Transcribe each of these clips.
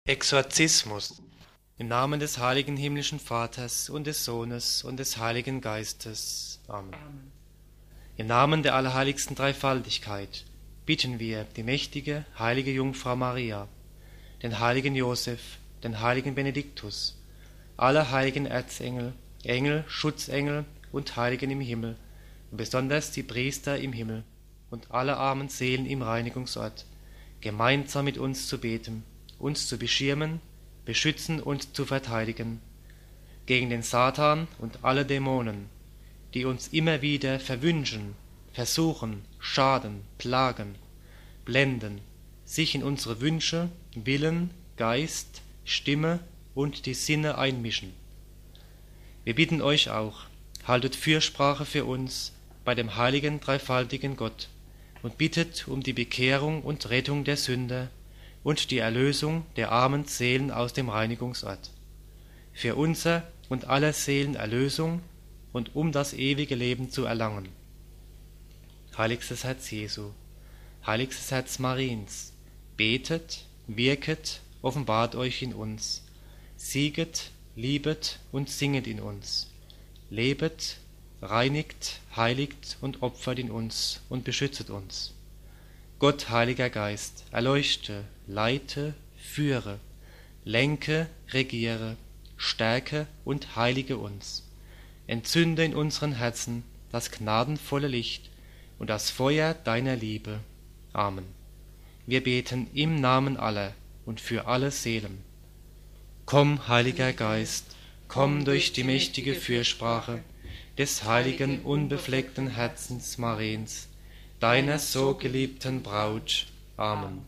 Exorzismus. Im Namen des heiligen himmlischen Vaters und des Sohnes und des Heiligen Geistes. Amen. Im Namen der allerheiligsten Dreifaltigkeit bitten wir die mächtige, heilige Jungfrau Maria, den heiligen Josef, den heiligen Benediktus, alle heiligen Erzengel, Engel, Schutzengel und Heiligen im Himmel, und besonders die Priester im Himmel und alle armen Seelen im Reinigungsort, gemeinsam mit uns zu beten, uns zu beschirmen, beschützen und zu verteidigen, gegen den Satan und alle Dämonen, die uns immer wieder verwünschen, versuchen, schaden, plagen, blenden, sich in unsere Wünsche, Willen, Geist, Stimme und die Sinne einmischen. Wir bitten euch auch, haltet Fürsprache für uns bei dem heiligen dreifaltigen Gott und bittet um die Bekehrung und Rettung der Sünder und die Erlösung der armen Seelen aus dem Reinigungsort. Für unser und aller Seelen Erlösung und um das ewige Leben zu erlangen. Heiligstes Herz Jesu, heiligstes Herz Mariens, betet, wirket, offenbart euch in uns, sieget, liebet und singet in uns, lebet, reinigt, heiligt und opfert in uns und beschützet uns. Gott, Heiliger Geist, erleuchte, leite, führe, lenke, regiere, stärke und heilige uns. Entzünde in unseren Herzen das gnadenvolle Licht und das Feuer deiner Liebe. Amen. Wir beten im Namen aller und für alle Seelen. Komm, Heiliger Geist, komm durch die mächtige Fürsprache des heiligen, unbefleckten Herzens Mariens, deiner so geliebten Braut. Amen.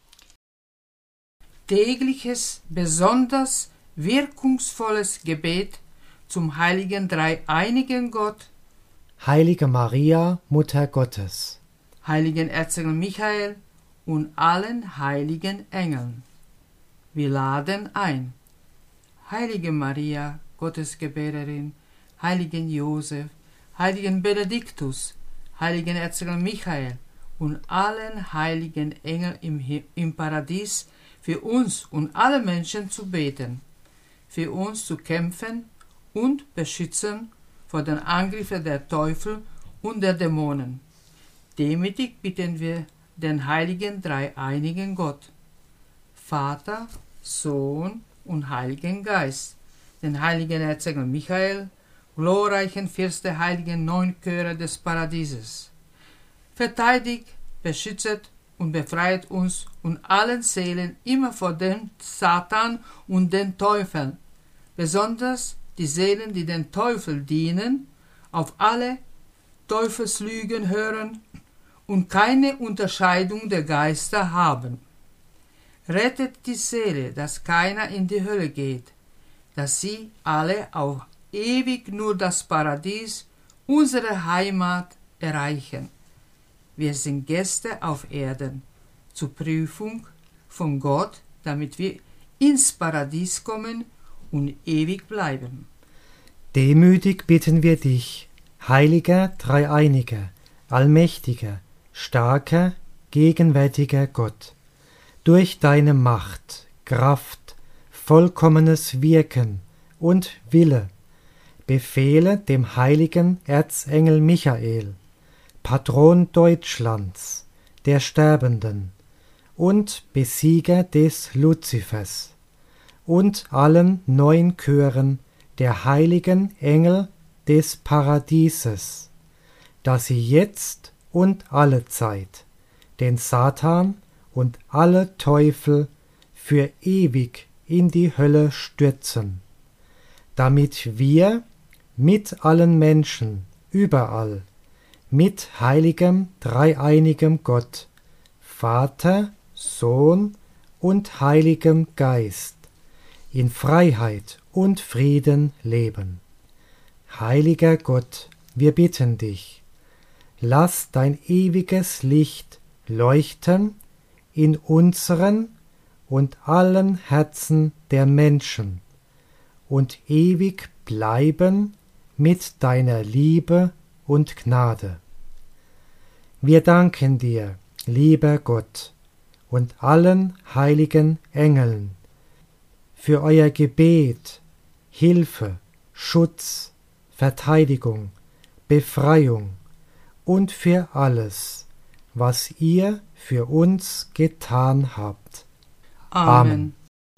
Tägliches, besonders wirkungsvolles Gebet zum heiligen dreieinigen Gott, Heilige Maria, Mutter Gottes, heiligen Erzengel Michael und allen heiligen Engeln. Wir laden ein. Heilige Maria, Gottesgebärerin, heiligen Josef, heiligen Benediktus, heiligen Erzengel Michael und allen heiligen Engeln im Paradies für uns und alle Menschen zu beten, für uns zu kämpfen und beschützen vor den Angriffen der Teufel und der Dämonen. Demütig bitten wir den heiligen dreieinigen Gott, Vater, Sohn und Heiligen Geist, den heiligen Erzengel Michael, glorreichen Fürst der heiligen 9 Chöre des Paradieses. Verteidigt, beschützt und befreit uns und allen Seelen immer vor dem Satan und den Teufeln, besonders die Seelen, die den Teufel dienen, auf alle Teufelslügen hören und keine Unterscheidung der Geister haben. Rettet die Seele, dass keiner in die Hölle geht, dass sie alle auf ewig nur das Paradies, unsere Heimat, erreichen. Wir sind Gäste auf Erden, zur Prüfung von Gott, damit wir ins Paradies kommen und ewig bleiben. demütig bitten wir dich, heiliger, dreieiniger, allmächtiger, starker, gegenwärtiger Gott, durch deine Macht, Kraft, vollkommenes Wirken und Wille, befehle dem heiligen Erzengel Michael, Patron Deutschlands, der Sterbenden und Besieger des Luzifers und allen 9 Chören der heiligen Engel des Paradieses, dass sie jetzt und alle Zeit den Satan und alle Teufel für ewig in die Hölle stürzen, damit wir mit allen Menschen überall mit heiligem dreieinigem Gott, Vater, Sohn und Heiligem Geist in Freiheit und Frieden leben. Heiliger Gott, wir bitten dich, lass dein ewiges Licht leuchten in unseren und allen Herzen der Menschen und ewig bleiben mit deiner Liebe und Gnade. Wir danken dir, lieber Gott, und allen heiligen Engeln, für euer Gebet, Hilfe, Schutz, Verteidigung, Befreiung und für alles, was ihr für uns getan habt. Amen.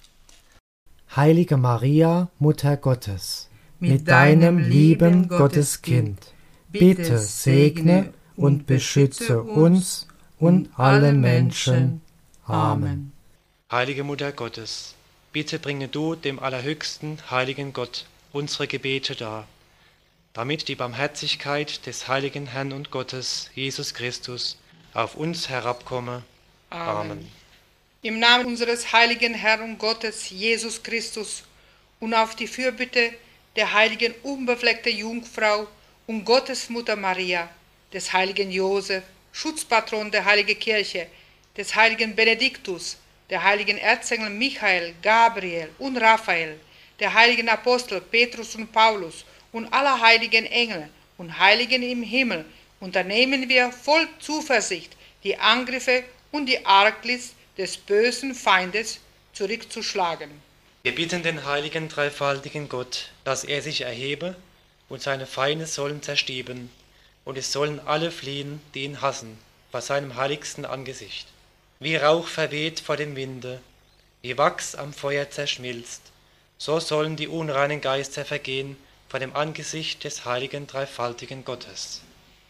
Heilige Maria, Mutter Gottes, mit deinem lieben Gotteskind, bitte segne und beschütze uns und alle Menschen. Amen. Heilige Mutter Gottes, bitte bringe du dem allerhöchsten heiligen Gott unsere Gebete dar, damit die Barmherzigkeit des heiligen Herrn und Gottes, Jesus Christus, auf uns herabkomme. Amen. Im Namen unseres heiligen Herrn und Gottes, Jesus Christus, und auf die Fürbitte der heiligen unbefleckten Jungfrau und Gottesmutter Maria, des heiligen Josef, Schutzpatron der heiligen Kirche, des heiligen Benediktus, der heiligen Erzengel Michael, Gabriel und Raphael, der heiligen Apostel Petrus und Paulus und aller heiligen Engel und Heiligen im Himmel, unternehmen wir voll Zuversicht, die Angriffe und die Arglist des bösen Feindes zurückzuschlagen. Wir bitten den heiligen dreifaltigen Gott, dass er sich erhebe und seine Feinde sollen zerstieben, und es sollen alle fliehen, die ihn hassen, vor seinem heiligsten Angesicht. Wie Rauch verweht vor dem Winde, wie Wachs am Feuer zerschmilzt, so sollen die unreinen Geister vergehen vor dem Angesicht des heiligen dreifaltigen Gottes.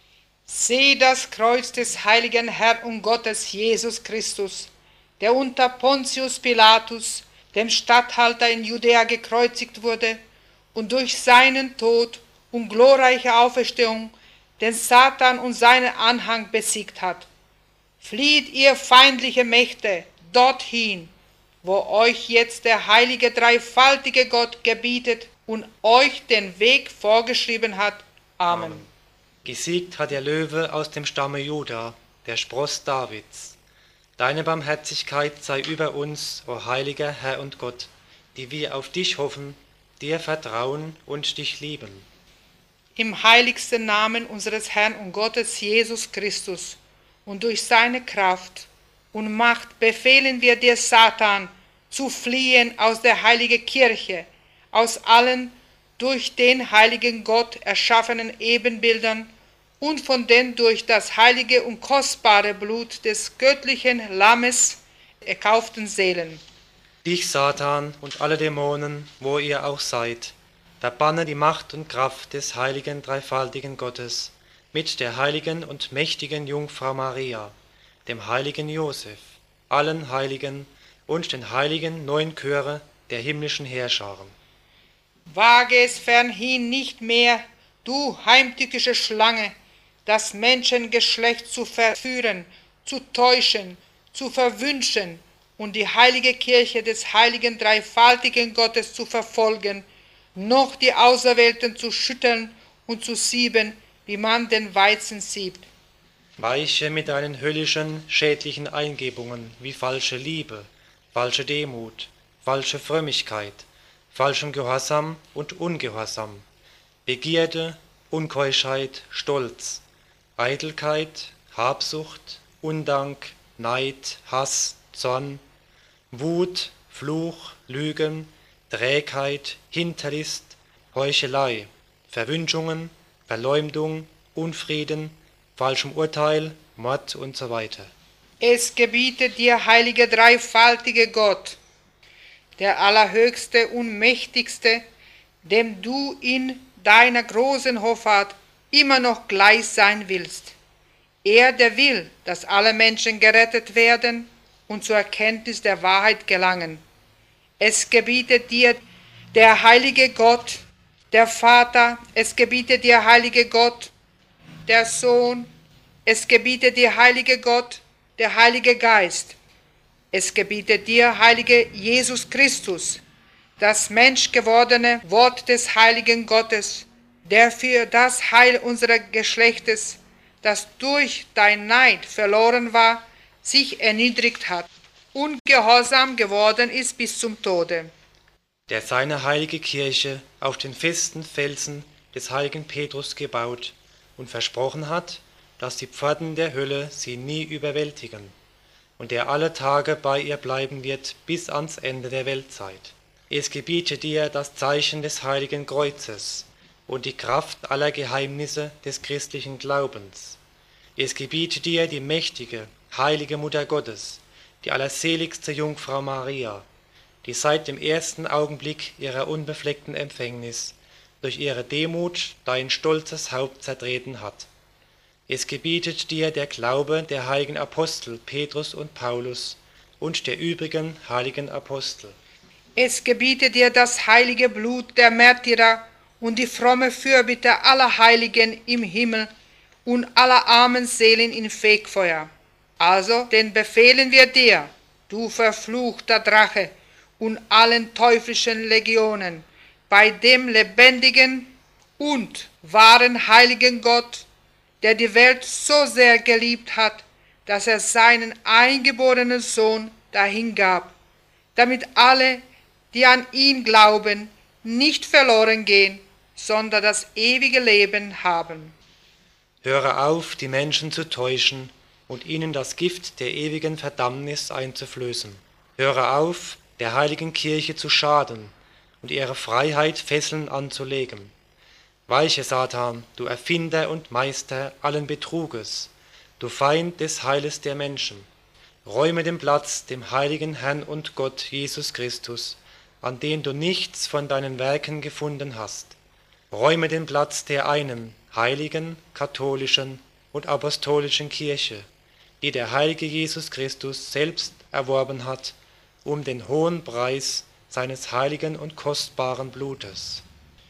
Sieh das Kreuz des heiligen Herrn und Gottes Jesus Christus, der unter Pontius Pilatus, dem Statthalter in Judäa, gekreuzigt wurde und durch seinen Tod und glorreiche Auferstehung den Satan und seinen Anhang besiegt hat. Flieht ihr feindliche Mächte dorthin, wo euch jetzt der heilige dreifaltige Gott gebietet und euch den Weg vorgeschrieben hat. Amen. Gesiegt hat der Löwe aus dem Stamme Juda, der Spross Davids. Deine Barmherzigkeit sei über uns, o heiliger Herr und Gott, die wir auf dich hoffen, dir vertrauen und dich lieben. Im heiligsten Namen unseres Herrn und Gottes Jesus Christus und durch seine Kraft und Macht befehlen wir dir, Satan, zu fliehen aus der heiligen Kirche, aus allen durch den heiligen Gott erschaffenen Ebenbildern und von den durch das heilige und kostbare Blut des göttlichen Lammes erkauften Seelen. Dich, Satan, und alle Dämonen, wo ihr auch seid, verbanne die Macht und Kraft des heiligen dreifaltigen Gottes mit der heiligen und mächtigen Jungfrau Maria, dem heiligen Josef, allen Heiligen und den heiligen neun Chöre der himmlischen Heerscharen. Wage es fernhin nicht mehr, du heimtückische Schlange, das Menschengeschlecht zu verführen, zu täuschen, zu verwünschen und die heilige Kirche des heiligen dreifaltigen Gottes zu verfolgen, noch die Auserwählten zu schütteln und zu sieben, wie man den Weizen siebt. Weiche mit deinen höllischen, schädlichen Eingebungen wie falsche Liebe, falsche Demut, falsche Frömmigkeit, falschem Gehorsam und Ungehorsam, Begierde, Unkeuschheit, Stolz, Eitelkeit, Habsucht, Undank, Neid, Hass, Zorn, Wut, Fluch, Lügen, Trägheit, Hinterlist, Heuchelei, Verwünschungen, Verleumdung, Unfrieden, falschem Urteil, Mord und so weiter. Es gebietet dir, heilige dreifaltige Gott, der Allerhöchste und Mächtigste, dem du in deiner großen Hoffart immer noch gleich sein willst. Er, der will, dass alle Menschen gerettet werden und zur Erkenntnis der Wahrheit gelangen. Es gebietet dir der heilige Gott, der Vater, es gebietet dir, heilige Gott, der Sohn, es gebietet dir, heilige Gott, der Heilige Geist. Es gebietet dir, heilige Jesus Christus, das menschgewordene Wort des heiligen Gottes, der für das Heil unseres Geschlechtes, das durch dein Neid verloren war, sich erniedrigt hat und gehorsam geworden ist bis zum Tode. Der seine heilige Kirche auf den festen Felsen des heiligen Petrus gebaut und versprochen hat, dass die Pforten der Hölle sie nie überwältigen, und der alle Tage bei ihr bleiben wird bis ans Ende der Weltzeit. Es gebiete dir das Zeichen des heiligen Kreuzes und die Kraft aller Geheimnisse des christlichen Glaubens. Es gebiete dir die mächtige, heilige Mutter Gottes, die allerseligste Jungfrau Maria, die seit dem ersten Augenblick ihrer unbefleckten Empfängnis durch ihre Demut dein stolzes Haupt zertreten hat. Es gebietet dir der Glaube der heiligen Apostel Petrus und Paulus und der übrigen heiligen Apostel. Es gebietet dir das heilige Blut der Märtyrer und die fromme Fürbitte aller Heiligen im Himmel und aller armen Seelen in Fegfeuer. Also den befehlen wir dir, du verfluchter Drache, und allen teuflischen Legionen, bei dem lebendigen und wahren heiligen Gott, der die Welt so sehr geliebt hat, dass er seinen eingeborenen Sohn dahingab, damit alle, die an ihn glauben, nicht verloren gehen, sondern das ewige Leben haben. Höre auf, die Menschen zu täuschen und ihnen das Gift der ewigen Verdammnis einzuflößen. Höre auf, der heiligen Kirche zu schaden und ihre Freiheit Fesseln anzulegen. Weiche, Satan, du Erfinder und Meister allen Betruges, du Feind des Heiles der Menschen, räume den Platz dem heiligen Herrn und Gott Jesus Christus, an den du nichts von deinen Werken gefunden hast. Räume den Platz der einen heiligen, katholischen und apostolischen Kirche, die der heilige Jesus Christus selbst erworben hat, um den hohen Preis seines heiligen und kostbaren Blutes.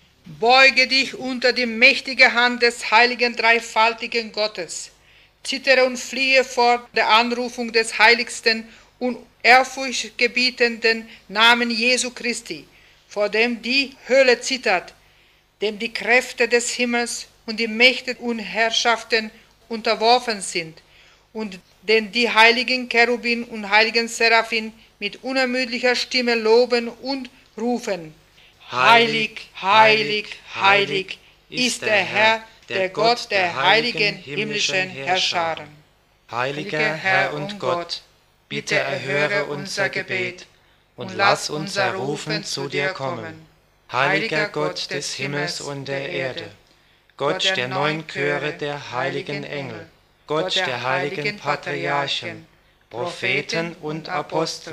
Beuge dich unter die mächtige Hand des heiligen dreifaltigen Gottes. Zittere und fliehe vor der Anrufung des heiligsten und ehrfurchtgebietenden Namen Jesu Christi, vor dem die Hölle zittert, dem die Kräfte des Himmels und die Mächte und Herrschaften unterworfen sind, und den die heiligen Cherubim und heiligen Seraphim mit unermüdlicher Stimme loben und rufen: Heilig, heilig, heilig ist der Herr, der Gott der heiligen himmlischen Herrscharen. Heiliger Herr und Gott, bitte erhöre unser Gebet und lass unser Rufen zu dir kommen. Heiliger Gott des Himmels und der Erde, Gott der neun Chöre der heiligen Engel, Gott der heiligen Patriarchen, Propheten und Apostel,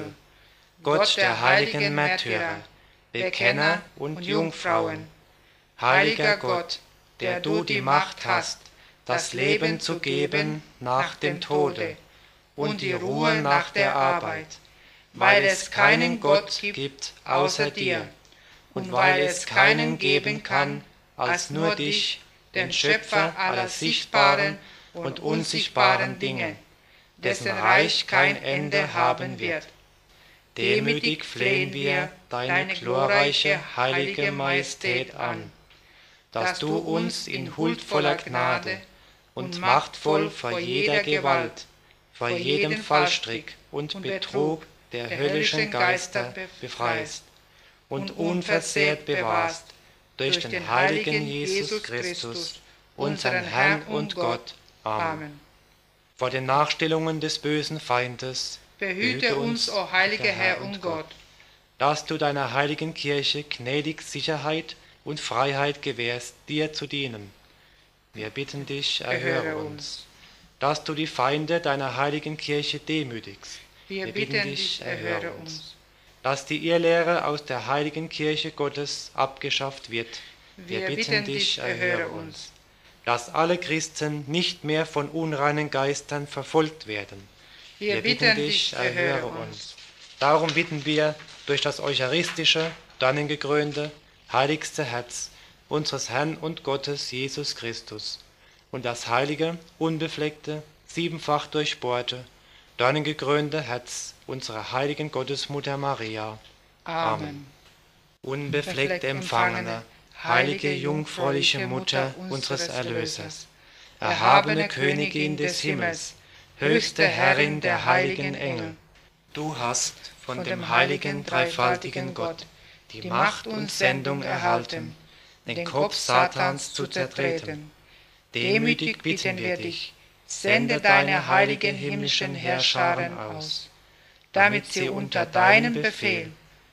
Gott der heiligen Märtyrer, Bekenner und Jungfrauen, heiliger Gott, der du die Macht hast, das Leben zu geben nach dem Tode und die Ruhe nach der Arbeit, weil es keinen Gott gibt außer dir und weil es keinen geben kann als nur dich, den Schöpfer aller sichtbaren und unsichtbaren Dinge, dessen Reich kein Ende haben wird. Demütig flehen wir deine glorreiche heilige Majestät an, dass du uns in huldvoller Gnade und machtvoll vor jeder Gewalt, vor jedem Fallstrick und Betrug der höllischen Geister befreist und unversehrt bewahrst durch den heiligen Jesus Christus, unseren Herrn und Gott. Amen. Vor den Nachstellungen des bösen Feindes Behüte uns, o heiliger Herr und Gott, dass du deiner heiligen Kirche gnädig Sicherheit und Freiheit gewährst, dir zu dienen. Wir bitten dich, erhöre uns. Dass du die Feinde deiner heiligen Kirche demütigst. Wir bitten dich, erhöre uns. Dass die Irrlehre aus der heiligen Kirche Gottes abgeschafft wird. Wir bitten dich, erhöre uns. Dass alle Christen nicht mehr von unreinen Geistern verfolgt werden. Wir bitten dich, erhöre uns. Darum bitten wir durch das eucharistische, tannengekrönte, heiligste Herz unseres Herrn und Gottes Jesus Christus und das heilige, unbefleckte, siebenfach durchbohrte, tannengekrönte Herz unserer heiligen Gottesmutter Maria. Amen. Unbefleckt empfangene, heilige, jungfräuliche Mutter unseres Erlösers, erhabene Königin des Himmels, höchste Herrin der heiligen Engel, du hast von dem heiligen dreifaltigen Gott die Macht und Sendung erhalten, den Kopf Satans zu zertreten. Demütig bitten wir dich, sende deine heiligen himmlischen Herrscharen aus, damit sie unter deinem Befehl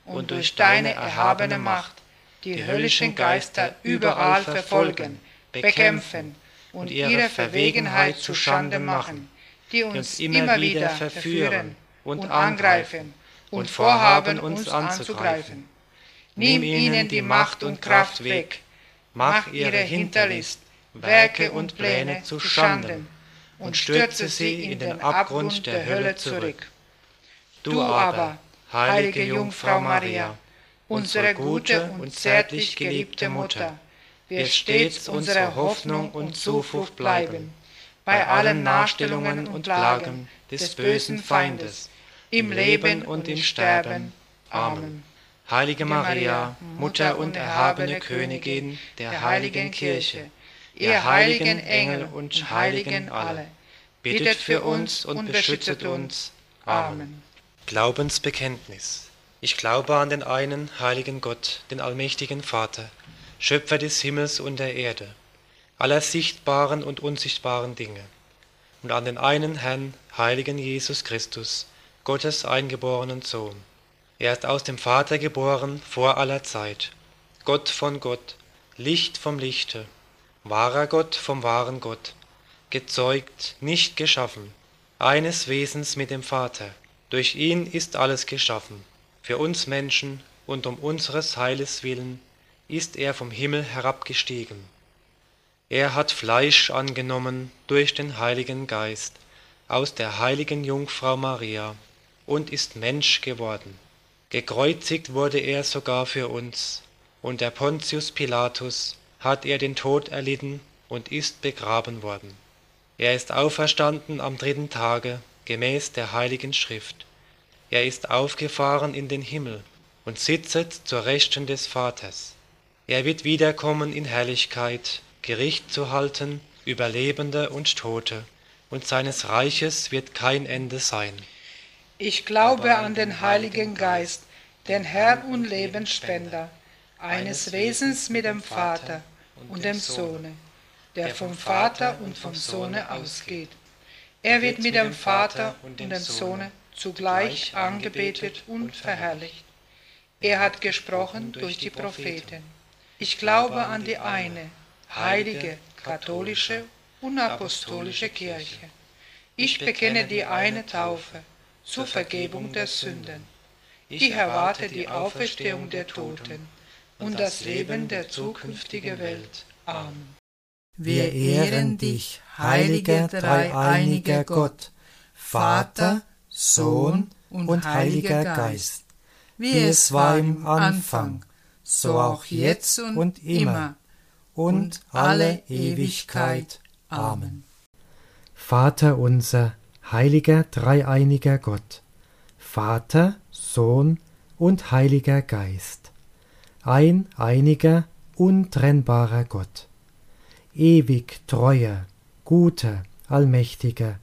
und durch deine erhabene Macht die höllischen Geister überall verfolgen, bekämpfen und ihre Verwegenheit zuschande machen, die uns immer wieder verführen und angreifen und vorhaben, uns anzugreifen. Nimm ihnen die Macht und Kraft weg, mach ihre Hinterlist, Werke und Pläne zuschanden und stürze sie in den Abgrund der Hölle zurück. Du aber, heilige Jungfrau Maria, unsere gute und zärtlich geliebte Mutter, wirst stets unsere Hoffnung und Zuflucht bleiben, bei allen Nachstellungen und Plagen des bösen Feindes, im Leben und im Sterben. Amen. Heilige Maria, Mutter und erhabene Königin der heiligen Kirche, ihr heiligen Engel und Heiligen alle, bittet für uns und beschützt uns. Amen. Glaubensbekenntnis. Ich glaube an den einen heiligen Gott, den allmächtigen Vater, Schöpfer des Himmels und der Erde, aller sichtbaren und unsichtbaren Dinge, und an den einen Herrn, heiligen Jesus Christus, Gottes eingeborenen Sohn. Er ist aus dem Vater geboren vor aller Zeit, Gott von Gott, Licht vom Lichte, wahrer Gott vom wahren Gott, gezeugt, nicht geschaffen, eines Wesens mit dem Vater. Durch ihn ist alles geschaffen. Für uns Menschen und um unseres Heiles willen ist er vom Himmel herabgestiegen. Er hat Fleisch angenommen durch den Heiligen Geist aus der heiligen Jungfrau Maria und ist Mensch geworden. Gekreuzigt wurde er sogar für uns, unter Pontius Pilatus hat er den Tod erlitten und ist begraben worden. Er ist auferstanden am 3. Tage, gemäß der Heiligen Schrift. Er ist aufgefahren in den Himmel und sitzet zur Rechten des Vaters. Er wird wiederkommen in Herrlichkeit, Gericht zu halten über Lebende und Tote, und seines Reiches wird kein Ende sein. Ich glaube an den Heiligen Geist, den Herrn und Lebensspender, eines Wesens mit dem Vater und dem Sohne, der vom Vater und vom Sohne ausgeht. Er wird mit dem Vater und dem Sohne zugleich angebetet und verherrlicht. Er hat gesprochen durch die Propheten. Ich glaube an die eine, heilige, katholische und apostolische Kirche. Ich bekenne die eine Taufe zur Vergebung der Sünden. Ich erwarte die Auferstehung der Toten und das Leben der zukünftigen Welt. Amen. Wir ehren dich, heiliger dreieiniger Gott, Vater, Sohn und Heiliger Geist, wie es war im Anfang, so auch jetzt und immer und alle Ewigkeit. Amen. Vater unser, heiliger dreieiniger Gott, Vater, Sohn und Heiliger Geist, ein einiger, untrennbarer Gott, ewig treuer, guter, allmächtiger,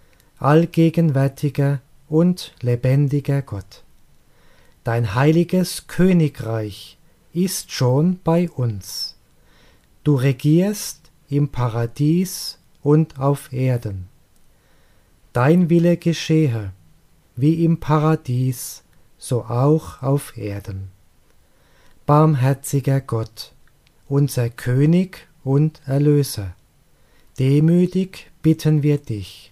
allgegenwärtiger und lebendiger Gott. Dein heiliges Königreich ist schon bei uns. Du regierst im Paradies und auf Erden. Dein Wille geschehe, wie im Paradies, so auch auf Erden. Barmherziger Gott, unser König und Erlöser, demütig bitten wir dich.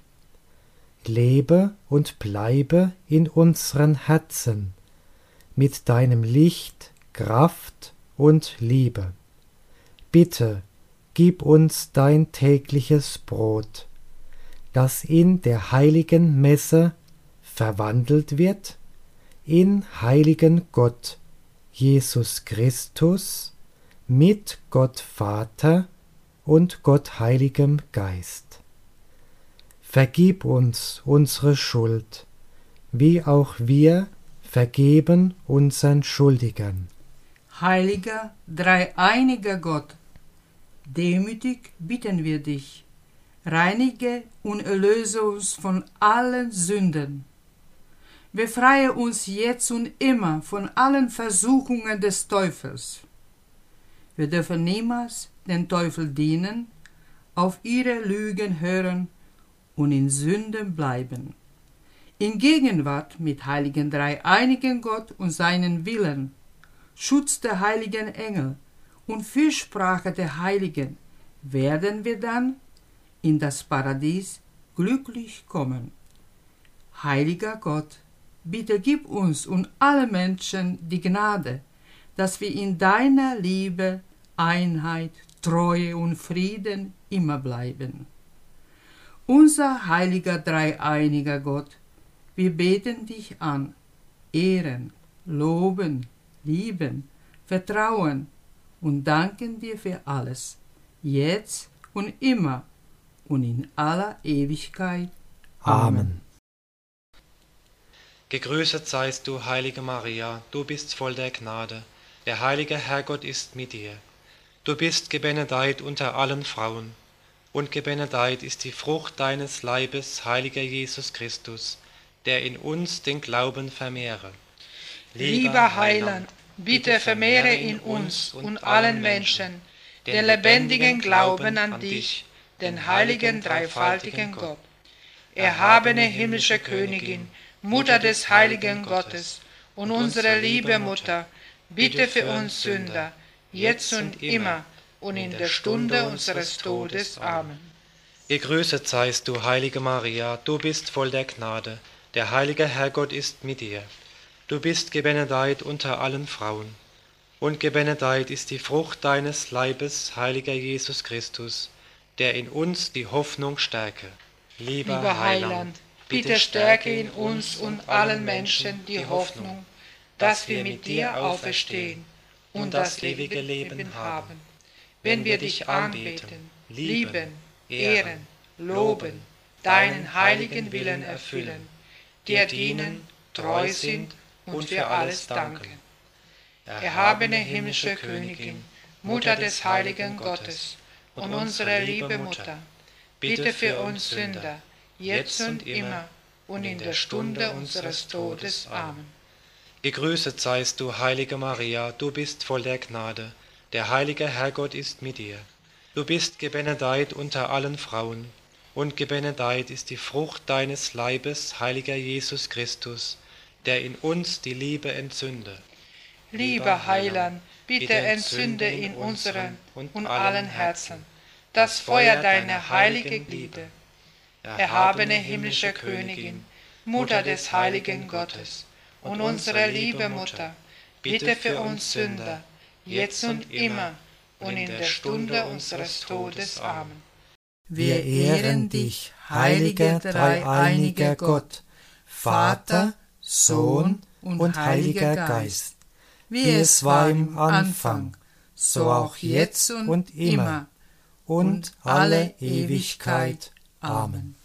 Lebe und bleibe in unseren Herzen mit deinem Licht, Kraft und Liebe. Bitte, gib uns dein tägliches Brot, das in der heiligen Messe verwandelt wird in heiligen Gott, Jesus Christus, mit Gott Vater und Gott Heiligem Geist. Vergib uns unsere Schuld, wie auch wir vergeben unseren Schuldigern. Heiliger, dreieiniger Gott, demütig bitten wir dich, reinige und erlöse uns von allen Sünden. Befreie uns jetzt und immer von allen Versuchungen des Teufels. Wir dürfen niemals den Teufel dienen, auf ihre Lügen hören und in Sünden bleiben. In Gegenwart mit heiligen dreieinigen Gott und seinen Willen, Schutz der heiligen Engel und Fürsprache der Heiligen, werden wir dann in das Paradies glücklich kommen. Heiliger Gott, bitte gib uns und alle Menschen die Gnade, dass wir in deiner Liebe, Einheit, Treue und Frieden immer bleiben. Unser heiliger dreieiniger Gott, wir beten dich an, ehren, loben, lieben, vertrauen und danken dir für alles, jetzt und immer und in aller Ewigkeit. Amen. Gegrüßet seist du, heilige Maria, du bist voll der Gnade, der heilige Herrgott ist mit dir. Du bist gebenedeit unter allen Frauen, und gebenedeit ist die Frucht deines Leibes, heiliger Jesus Christus, der in uns den Glauben vermehre. Lieber Heiland, bitte vermehre in uns und allen Menschen den lebendigen Glauben an dich, den heiligen dreifaltigen Gott. Erhabene himmlische Königin, Mutter des heiligen Gottes und unsere liebe Mutter, bitte für uns Sünder, jetzt und immer und in der Stunde unseres Todes. Amen. Gegrüßet seist du, heilige Maria, du bist voll der Gnade, der heilige Herrgott ist mit dir. Du bist gebenedeit unter allen Frauen, und gebenedeit ist die Frucht deines Leibes, heiliger Jesus Christus, der in uns die Hoffnung stärke. Lieber Heiland, bitte stärke in uns und allen Menschen die Hoffnung, dass wir mit dir auferstehen und das ewige Leben haben, wenn wir dich anbeten, lieben, ehren, loben, deinen heiligen Willen erfüllen, dir dienen, treu sind und für alles danken. Erhabene himmlische Königin, Mutter des heiligen Gottes und unsere liebe Mutter, bitte für uns Sünder, jetzt und immer und in der Stunde unseres Todes. Amen. Gegrüßet seist du, heilige Maria, du bist voll der Gnade, der heilige Herrgott ist mit dir. Du bist gebenedeit unter allen Frauen, und gebenedeit ist die Frucht deines Leibes, heiliger Jesus Christus, der in uns die Liebe entzünde. Lieber Heiland, bitte entzünde in unseren und allen Herzen das Feuer deiner heiligen Liebe. Erhabene himmlische Königin, Mutter des heiligen Gottes und unsere liebe Mutter, bitte für uns Sünder, jetzt und immer und in der Stunde unseres Todes. Amen. Wir ehren dich, heiliger dreieiniger Gott, Vater, Sohn und Heiliger Geist, wie es war im Anfang, so auch jetzt und immer und alle Ewigkeit. Amen.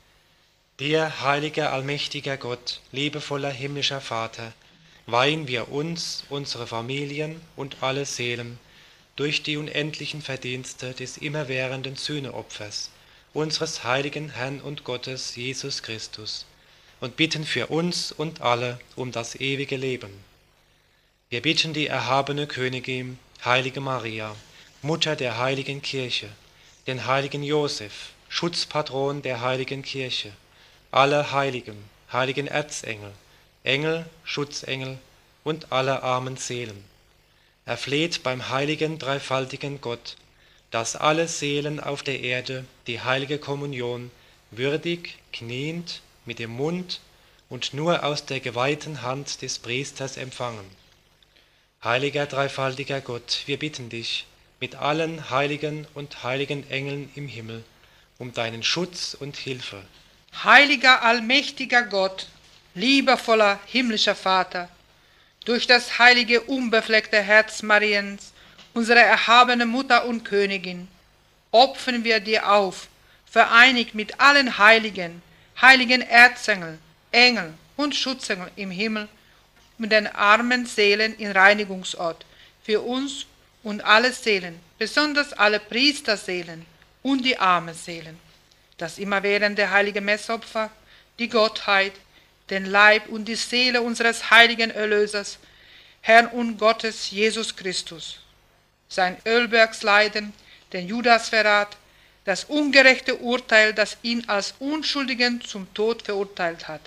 Dir, heiliger, allmächtiger Gott, liebevoller himmlischer Vater, weihen wir uns, unsere Familien und alle Seelen durch die unendlichen Verdienste des immerwährenden Sühneopfers unseres heiligen Herrn und Gottes Jesus Christus und bitten für uns und alle um das ewige Leben. Wir bitten die erhabene Königin, heilige Maria, Mutter der heiligen Kirche, den heiligen Josef, Schutzpatron der heiligen Kirche, alle Heiligen, heiligen Erzengel, Engel, Schutzengel und alle armen Seelen. Erfleht beim heiligen dreifaltigen Gott, dass alle Seelen auf der Erde die heilige Kommunion würdig, kniend, mit dem Mund und nur aus der geweihten Hand des Priesters empfangen. Heiliger dreifaltiger Gott, wir bitten dich mit allen Heiligen und heiligen Engeln im Himmel um deinen Schutz und Hilfe. Heiliger, allmächtiger Gott, liebevoller himmlischer Vater, durch das heilige, unbefleckte Herz Mariens, unsere erhabene Mutter und Königin, opfern wir dir auf, vereinigt mit allen Heiligen, heiligen Erzengel, Engel und Schutzengel im Himmel, mit den armen Seelen im Reinigungsort, für uns und alle Seelen, besonders alle Priesterseelen und die armen Seelen, das immerwährende heilige Messopfer, die Gottheit, den Leib und die Seele unseres heiligen Erlösers, Herrn und Gottes Jesus Christus, sein Ölbergsleiden, den Judasverrat, das ungerechte Urteil, das ihn als Unschuldigen zum Tod verurteilt hat,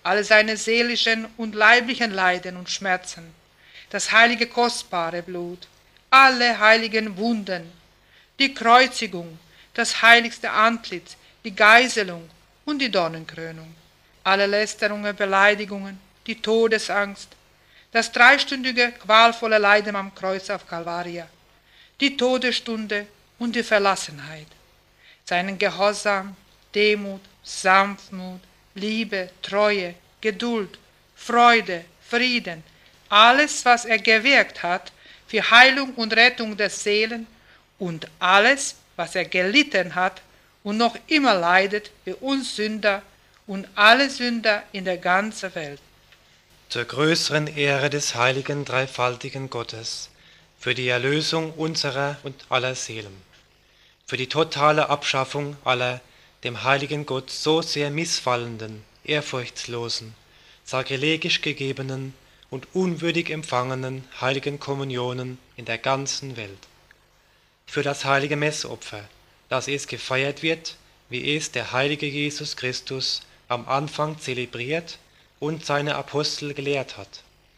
alle seine seelischen und leiblichen Leiden und Schmerzen, das heilige kostbare Blut, alle heiligen Wunden, die Kreuzigung, das heiligste Antlitz, die Geißelung und die Dornenkrönung, alle Lästerungen, Beleidigungen, die Todesangst, das dreistündige qualvolle Leiden am Kreuz auf Kalvaria, die Todesstunde und die Verlassenheit, seinen Gehorsam, Demut, Sanftmut, Liebe, Treue, Geduld, Freude, Frieden, alles, was er gewirkt hat für Heilung und Rettung der Seelen und alles, was er gelitten hat und noch immer leidet für uns Sünder und alle Sünder in der ganzen Welt. Zur größeren Ehre des heiligen, dreifaltigen Gottes, für die Erlösung unserer und aller Seelen, für die totale Abschaffung aller dem heiligen Gott so sehr missfallenden, ehrfurchtslosen, sakrilegisch gegebenen und unwürdig empfangenen heiligen Kommunionen in der ganzen Welt, für das heilige Messopfer, dass es gefeiert wird, wie es der heilige Jesus Christus am Anfang zelebriert und seine Apostel gelehrt hat,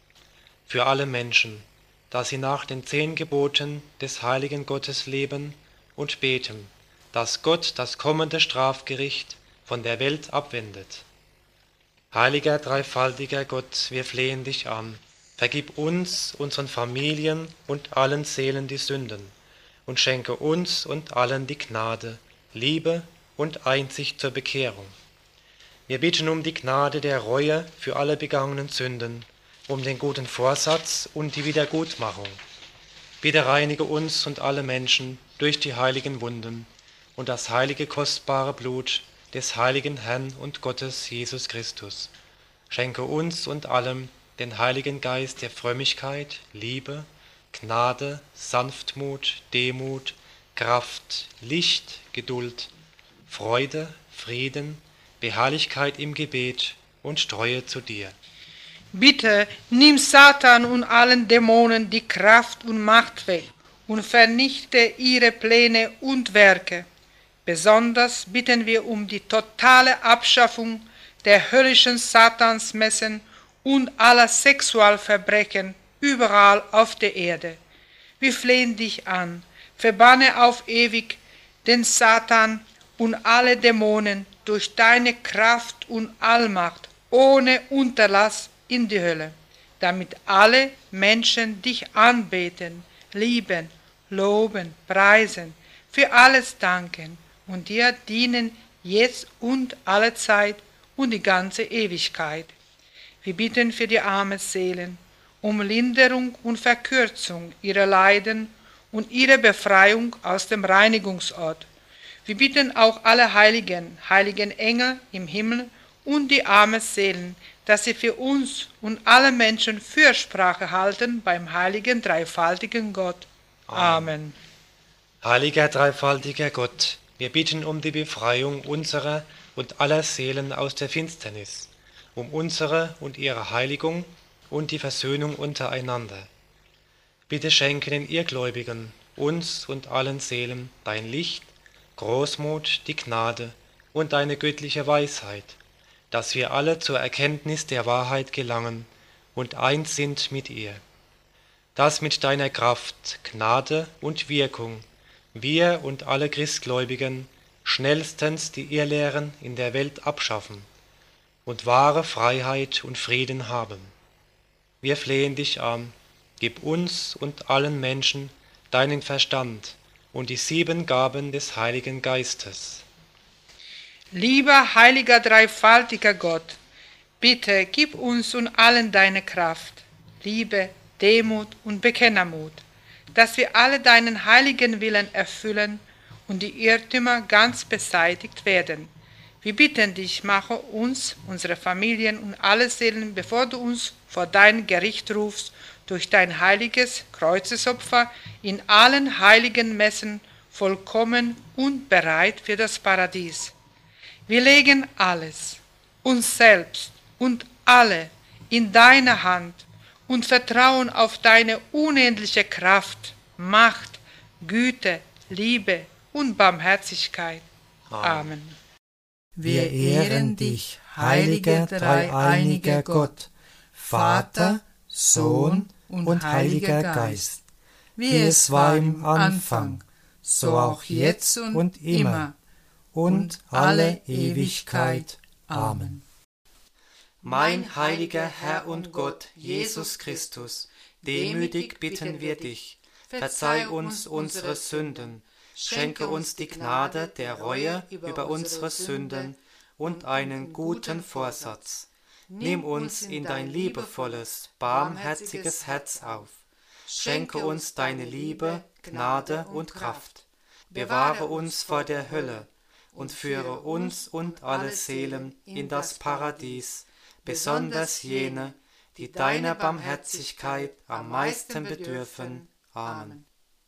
für alle Menschen, dass sie nach den 10 Geboten des heiligen Gottes leben und beten, dass Gott das kommende Strafgericht von der Welt abwendet. Heiliger, dreifaltiger Gott, wir flehen dich an, vergib uns, unseren Familien und allen Seelen die Sünden und schenke uns und allen die Gnade, Liebe und Einsicht zur Bekehrung. Wir bitten um die Gnade der Reue für alle begangenen Sünden, um den guten Vorsatz und die Wiedergutmachung. Bitte reinige uns und alle Menschen durch die heiligen Wunden und das heilige kostbare Blut des heiligen Herrn und Gottes Jesus Christus. Schenke uns und allem den heiligen Geist der Frömmigkeit, Liebe, Gnade, Sanftmut, Demut, Kraft, Licht, Geduld, Freude, Frieden, Beharrlichkeit im Gebet und Treue zu dir. Bitte nimm Satan und allen Dämonen die Kraft und Macht weg und vernichte ihre Pläne und Werke. Besonders bitten wir um die totale Abschaffung der höllischen Satansmessen und aller Sexualverbrechen überall auf der Erde. Wir flehen dich an, verbanne auf ewig den Satan und alle Dämonen durch deine Kraft und Allmacht ohne Unterlass in die Hölle, damit alle Menschen dich anbeten, lieben, loben, preisen, für alles danken und dir dienen jetzt und alle Zeit und die ganze Ewigkeit. Wir bitten für die armen Seelen um Linderung und Verkürzung ihrer Leiden und ihre Befreiung aus dem Reinigungsort. Wir bitten auch alle heiligen Engel im Himmel und die armen Seelen, dass sie für uns und alle Menschen Fürsprache halten beim heiligen, dreifaltigen Gott. Amen. Heiliger, dreifaltiger Gott, wir bitten um die Befreiung unserer und aller Seelen aus der Finsternis, um unsere und ihre Heiligung und die Versöhnung untereinander. Bitte schenke den Irrgläubigen, uns und allen Seelen dein Licht, Großmut, die Gnade und deine göttliche Weisheit, dass wir alle zur Erkenntnis der Wahrheit gelangen und eins sind mit ihr. Dass mit deiner Kraft, Gnade und Wirkung wir und alle Christgläubigen schnellstens die Irrlehren in der Welt abschaffen und wahre Freiheit und Frieden haben. Wir flehen dich an, gib uns und allen Menschen deinen Verstand und die 7 Gaben des Heiligen Geistes. Lieber heiliger, dreifaltiger Gott, bitte gib uns und allen deine Kraft, Liebe, Demut und Bekennermut, dass wir alle deinen heiligen Willen erfüllen und die Irrtümer ganz beseitigt werden. Wir bitten dich, mache uns, unsere Familien und alle Seelen, bevor du uns vor dein Gericht rufst, durch dein heiliges Kreuzesopfer in allen heiligen Messen vollkommen und bereit für das Paradies. Wir legen alles, uns selbst und alle in deine Hand und vertrauen auf deine unendliche Kraft, Macht, Güte, Liebe und Barmherzigkeit. Amen. Wir ehren dich, heiliger dreieiniger Gott, Vater, Sohn und Heiliger Geist, wie es war im Anfang, so auch jetzt und immer und alle Ewigkeit. Amen. Mein heiliger Herr und Gott, Jesus Christus, demütig bitten wir dich, verzeih uns unsere Sünden, schenke uns die Gnade der Reue über unsere Sünden und einen guten Vorsatz. Nimm uns in dein liebevolles, barmherziges Herz auf. Schenke uns deine Liebe, Gnade und Kraft. Bewahre uns vor der Hölle und führe uns und alle Seelen in das Paradies, besonders jene, die deiner Barmherzigkeit am meisten bedürfen. Amen.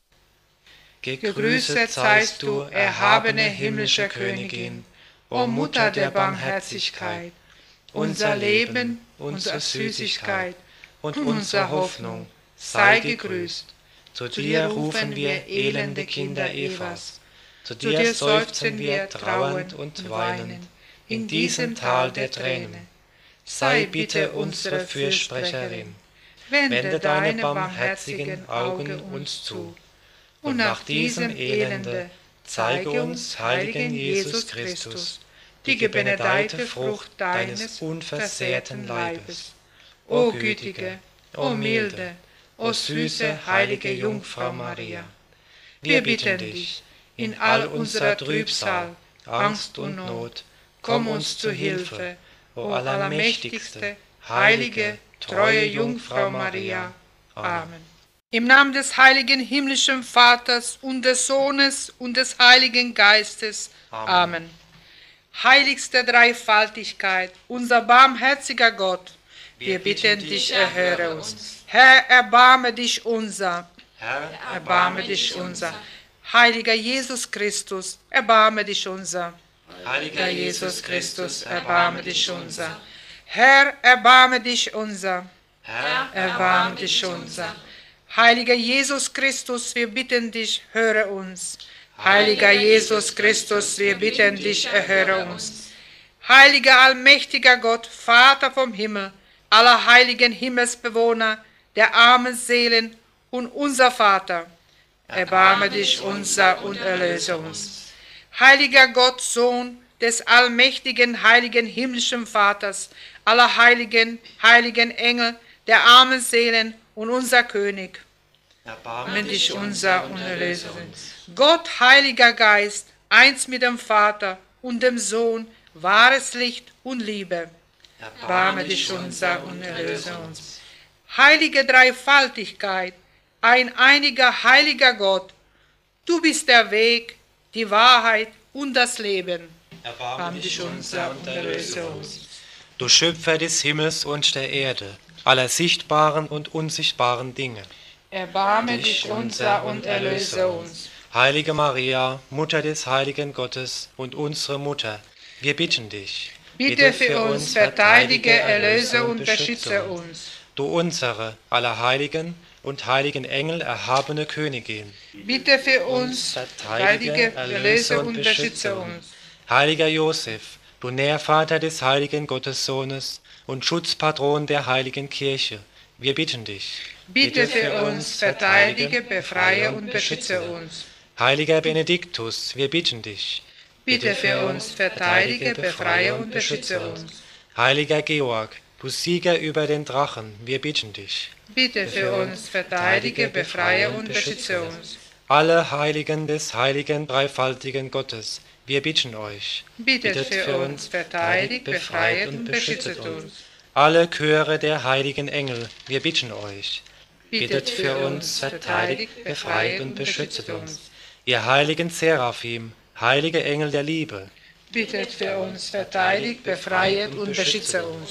Gegrüßet seist du, erhabene himmlische Königin, o Mutter der Barmherzigkeit, unser Leben, unsere Süßigkeit und unsere Hoffnung, sei gegrüßt. Zu dir rufen wir elende Kinder Evas, zu dir seufzen wir trauernd und weinend, in diesem Tal der Tränen. Sei bitte unsere Fürsprecherin, wende deine barmherzigen Augen uns zu, und nach diesem Elende zeige uns, heiligen Jesus Christus, die gebenedeite Frucht deines unversehrten Leibes. O gütige, o milde, o süße, heilige Jungfrau Maria, wir bitten dich, in all unserer Trübsal, Angst und Not, komm uns zu Hilfe, o allermächtigste, heilige, treue Jungfrau Maria. Amen. Im Namen des heiligen himmlischen Vaters und des Sohnes und des Heiligen Geistes. Amen. Heiligste Dreifaltigkeit, unser barmherziger Gott, wir bitten dich, erhöre uns. Herr, erbarme dich unser. Herr, Erbarme dich unser. Heiliger Jesus Christus, erbarme dich unser. heiliger Jesus Christus, erbarme dich unser. Herr, erbarme dich unser. Herr, Erbarme dich unser. Heiliger Jesus Christus, wir bitten dich, höre uns. Heiliger Jesus Christus, wir bitten dich, erhöre uns. Heiliger allmächtiger Gott, Vater vom Himmel, aller heiligen Himmelsbewohner, der armen Seelen und unser Vater, erbarme dich unser und erlöse uns. Heiliger Gott, Sohn des allmächtigen, heiligen himmlischen Vaters, aller heiligen Engel, der armen Seelen und unser König, erbarme dich unser und erlöse uns. Gott, Heiliger Geist, eins mit dem Vater und dem Sohn, wahres Licht und Liebe, erbarme dich unser und erlöse uns. Heilige Dreifaltigkeit, ein einiger heiliger Gott, du bist der Weg, die Wahrheit und das Leben. erbarme dich unser und erlöse uns. Du Schöpfer des Himmels und der Erde, aller sichtbaren und unsichtbaren Dinge. Erbarme dich unser und erlöse uns. Heilige Maria, Mutter des heiligen Gottes und unsere Mutter, wir bitten dich. Bitte für uns, verteidige, erlöse und beschütze uns. Du unsere, aller heiligen und heiligen Engel erhabene Königin. Bitte für uns, verteidige, erlöse und beschütze uns. Heiliger Josef, du Nährvater des heiligen Gottessohnes und Schutzpatron der heiligen Kirche, wir bitten dich. Bitte für uns, verteidige, befreie und beschütze uns. Heiliger Benediktus, wir bitten dich. Bitte für uns, verteidige, befreie und beschütze uns. Heiliger Georg, du Sieger über den Drachen, wir bitten dich. Bitte für uns, verteidige, befreie und beschütze uns. Alle Heiligen des heiligen dreifaltigen Gottes, wir bitten euch. Bittet für uns, verteidigt, befreit und beschützt uns. Alle Chöre der heiligen Engel, wir bitten euch. Bittet für uns, verteidigt, befreit und beschützt uns. Ihr heiligen Seraphim, heilige Engel der Liebe, Bittet für uns, verteidigt, befreit und beschützt uns.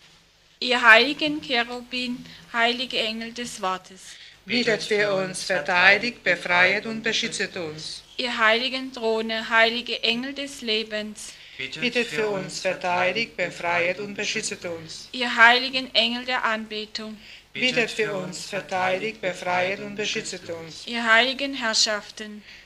Ihr heiligen Cherubin, heilige Engel des Wortes. Bittet für uns, verteidigt, befreit und beschützt uns. Ihr heiligen Throne, heilige Engel des Lebens. Bittet für uns, verteidigt, befreit und beschützt uns. Ihr heiligen Engel der Anbetung. Bittet für uns, verteidigt, befreit und beschützt uns. Ihr heiligen Herrschaften.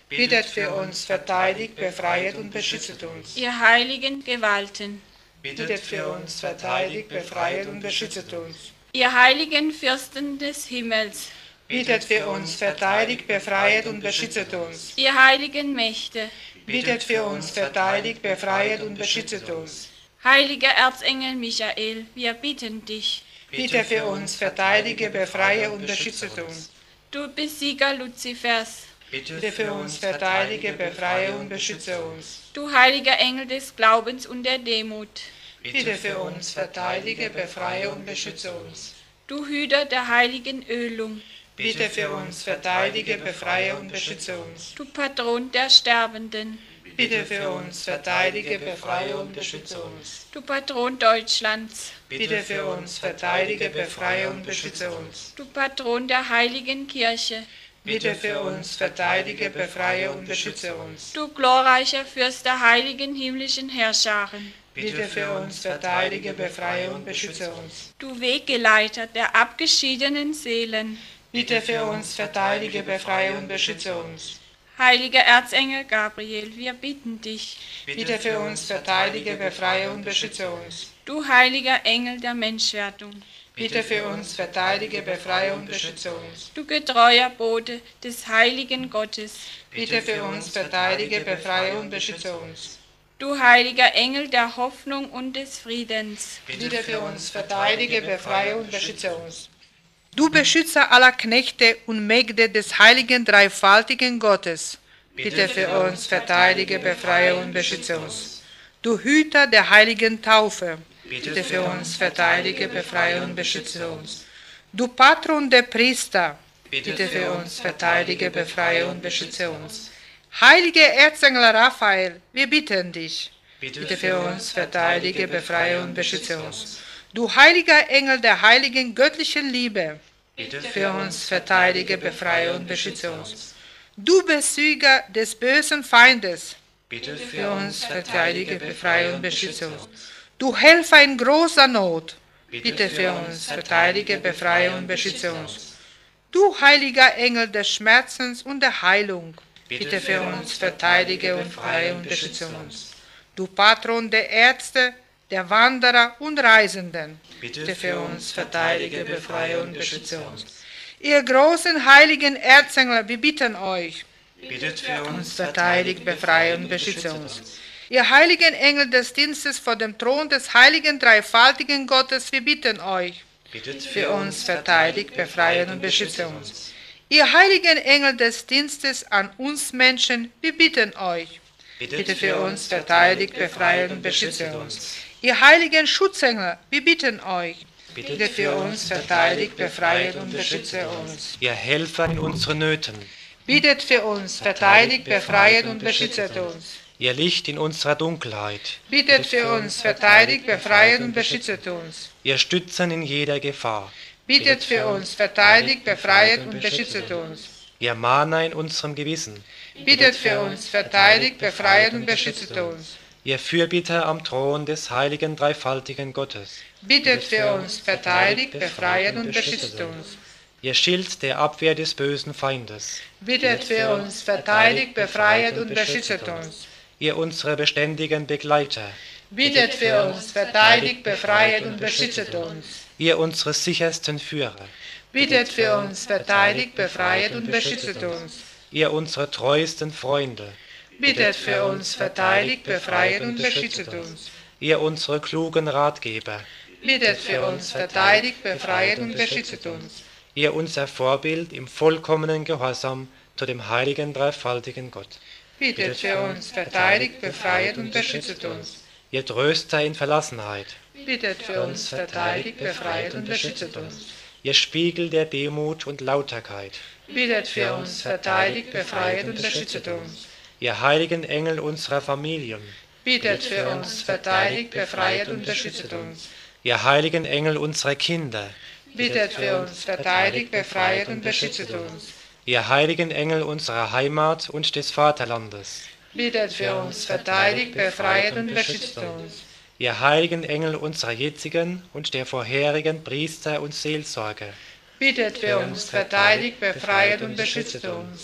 bittet für uns, verteidigt, befreiet und beschützet uns. Ihr heiligen Gewalten, Bittet für uns, verteidigt, befreiet und beschützet uns. ihr heiligen Fürsten des Himmels, Bittet für uns, verteidigt, befreiet und beschützet uns. ihr heiligen Mächte, Bittet für uns, verteidigt, befreiet und beschützet uns. heiliger Erzengel Michael, wir bitten dich. Bitte für uns, verteidige, befreie und beschütze uns. Du Besieger Luzifers, Bitte für uns, verteidige, befreie und beschütze uns. du heiliger Engel des Glaubens und der Demut, Bitte für uns, verteidige, befreie und beschütze uns. du Hüter der heiligen Ölung, Bitte für uns, verteidige, befreie und beschütze uns. du Patron der Sterbenden, Bitte für uns, verteidige, befreie und beschütze uns. du Patron Deutschlands, Bitte für uns, verteidige, befreie und beschütze uns. du Patron der heiligen Kirche, Bitte für uns, verteidige, befreie und beschütze uns. du glorreicher Fürst der heiligen himmlischen Herrscharen, Bitte für uns, verteidige, befreie und beschütze uns. du Weggeleiter der abgeschiedenen Seelen, Bitte für uns, verteidige, befreie und beschütze uns. heiliger Erzengel Gabriel, wir bitten dich. Bitte für uns, verteidige, befreie und beschütze uns. Du heiliger Engel der Menschwerdung, Bitte für uns, verteidige, befreie und beschütze uns. du getreuer Bote des heiligen Gottes, Bitte für uns, verteidige, befreie und beschütze uns. du heiliger Engel der Hoffnung und des Friedens, Bitte für uns, verteidige, befreie und beschütze uns. Du Beschützer aller Knechte und Mägde des heiligen dreifaltigen Gottes, bitte für uns, verteidige, befreie und beschütze uns. Du Hüter der heiligen Taufe, bitte für uns, verteidige, befreie und beschütze uns. Du Patron der Priester, bitte für uns, verteidige, befreie und beschütze uns. Heiliger Erzengel Raphael, wir bitten dich, bitte für uns, verteidige, befreie und beschütze uns. Du heiliger Engel der heiligen göttlichen Liebe, bitte für uns, verteidige, befreie und beschütze uns. Du Besieger des bösen Feindes, bitte für uns, verteidige, befreie und beschütze uns. Du Helfer in großer Not, bitte für uns, verteidige, befreie und beschütze uns. Du heiliger Engel des Schmerzens und der Heilung, bitte für uns, verteidige und freie und beschütze uns. Du Patron der Ärzte, der Wanderer und Reisenden, bitte für uns, verteidige, befreie und beschütze uns. Ihr großen heiligen Erzengel, wir bitten euch, bittet für uns, verteidigt, befreie und beschütze uns. Ihr heiligen Engel des Dienstes vor dem Thron des heiligen dreifaltigen Gottes, wir bitten euch, bittet für uns, verteidigt, befreie und beschütze uns. Ihr heiligen Engel des Dienstes an uns Menschen, wir bitten euch, bitte für uns, verteidigt, befreie und beschütze uns. Ihr heiligen Schutzengel, wir bitten euch, bitte für uns, verteidigt, befreie und beschütze uns. Ihr Helfer in unseren Nöten, Bittet für uns, verteidigt, befreie und beschützt uns. ihr Licht in unserer Dunkelheit, Bittet für uns, verteidigt, befreie und beschützt uns. ihr Stützen in jeder Gefahr, Bittet für uns, verteidigt, befreie und beschützt uns. ihr Mahner in unserem Gewissen, Bittet für uns, verteidigt, befreie und beschützt uns. ihr Fürbitter am Thron des heiligen dreifaltigen Gottes, Bittet für uns, verteidigt, befreie und beschützt uns. ihr Schild der Abwehr des bösen Feindes, Bittet für uns, verteidigt, befreie und beschützt uns. ihr unsere beständigen Begleiter, Bittet für uns, verteidigt, befreie und beschützt uns. ihr unsere sichersten Führer, Bittet für uns, verteidigt, befreie und beschützt uns. ihr unsere treuesten Freunde, Bittet für uns, verteidigt, befreie und beschützt uns. ihr unsere klugen Ratgeber, Bittet für uns, verteidigt, befreie und beschützt uns. ihr unser Vorbild im vollkommenen Gehorsam zu dem heiligen dreifaltigen Gott, Bittet für uns, verteidigt, befreie und beschützt uns. ihr Tröster in Verlassenheit, Bittet für uns, verteidigt, befreie und beschützt uns. ihr Spiegel der Demut und Lauterkeit, Bittet für uns, verteidigt, befreie und beschützt uns. ihr heiligen Engel unserer Familien, Bittet für uns, verteidigt, befreie und beschützt uns. ihr heiligen Engel unserer Kinder, Bittet für uns, verteidigt, befreie und beschützt uns. ihr heiligen Engel unserer Heimat und des Vaterlandes, Bittet für uns, verteidigt, befreie und beschützt uns. ihr heiligen Engel unserer jetzigen und der vorherigen Priester und Seelsorger, Bittet für uns, verteidigt, befreie und beschützt uns.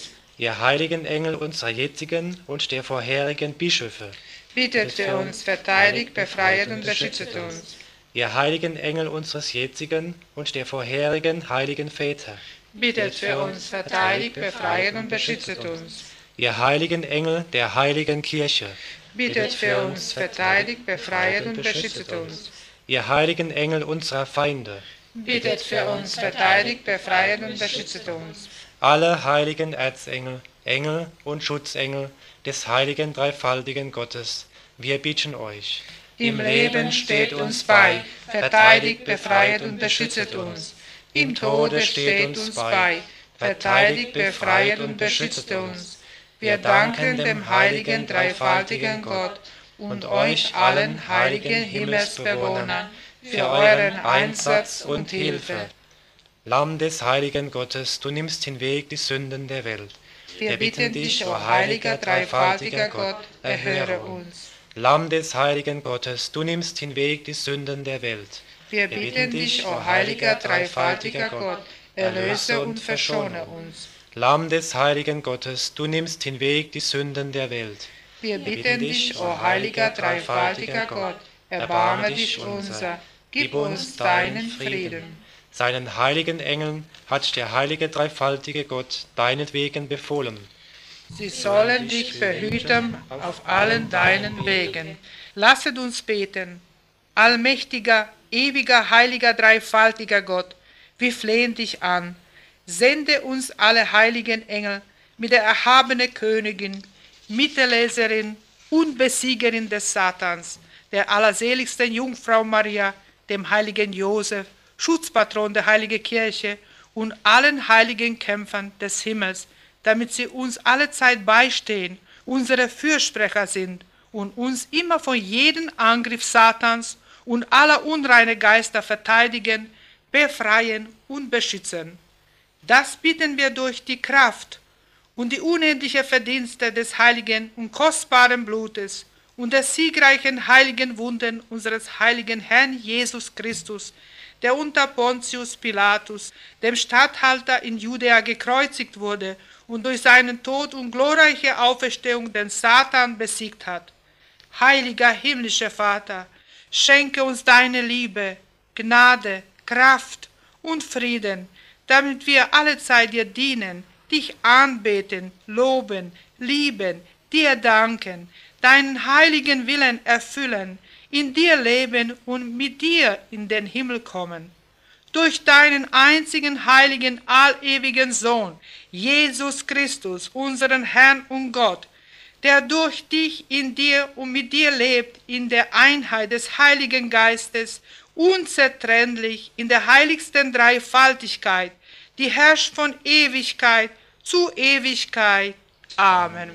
ihr heiligen Engel unserer jetzigen und der vorherigen Bischöfe, Bittet für uns, verteidigt, befreit und beschützt uns. ihr heiligen Engel unseres jetzigen und der vorherigen heiligen Väter, Bittet für uns, verteidigt, befreit und beschützt uns. ihr heiligen Engel der heiligen Kirche, Bittet für uns, verteidigt, befreit und beschützt uns. ihr heiligen Engel unserer Feinde, Bittet für uns, verteidigt, befreit und beschützt uns. alle heiligen Erzengel, Engel und Schutzengel des heiligen dreifaltigen Gottes, wir bitten euch. Im Leben steht uns bei, verteidigt, befreit und beschützt uns. Im Tode steht uns bei, verteidigt, befreit und beschützt uns. Wir danken dem heiligen dreifaltigen Gott und euch allen heiligen Himmelsbewohnern für euren Einsatz und Hilfe. Lamm des heiligen Gottes, du nimmst hinweg die Sünden der Welt. Wir bitten dich, o heiliger dreifaltiger Gott, erhöre uns. Lamm des heiligen Gottes, du nimmst hinweg die Sünden der Welt. Wir bitten dich, o heiliger dreifaltiger Gott, erlöse und verschone uns. Lamm des heiligen Gottes, du nimmst hinweg die Sünden der Welt. Wir bitten dich, o heiliger dreifaltiger Gott, erbarme dich unser, gib uns deinen Frieden. Seinen heiligen Engeln hat der heilige dreifaltige Gott deinetwegen befohlen. Sie sollen dich behüten auf allen deinen Wegen. Lasset uns beten. Allmächtiger, ewiger, heiliger, dreifaltiger Gott, wir flehen dich an. Sende uns alle heiligen Engel mit der erhabenen Königin, Mittelleserin und Besiegerin des Satans, der allerseligsten Jungfrau Maria, dem heiligen Josef, Schutzpatron der heiligen Kirche und allen heiligen Kämpfern des Himmels, damit sie uns allezeit beistehen, unsere Fürsprecher sind und uns immer von jedem Angriff Satans und aller unreinen Geister verteidigen, befreien und beschützen. Das bitten wir durch die Kraft und die unendliche Verdienste des heiligen und kostbaren Blutes und der siegreichen heiligen Wunden unseres heiligen Herrn Jesus Christus, der unter Pontius Pilatus, dem Statthalter in Judäa, gekreuzigt wurde und durch seinen Tod und glorreiche Auferstehung den Satan besiegt hat. Heiliger himmlischer Vater, schenke uns deine Liebe, Gnade, Kraft und Frieden, damit wir allezeit dir dienen, dich anbeten, loben, lieben, dir danken, deinen heiligen Willen erfüllen, in dir leben und mit dir in den Himmel kommen. Durch deinen einzigen heiligen, allewigen Sohn, Jesus Christus, unseren Herrn und Gott, der durch dich, in dir und mit dir lebt, in der Einheit des Heiligen Geistes, unzertrennlich in der heiligsten Dreifaltigkeit, die herrscht von Ewigkeit zu Ewigkeit. Amen.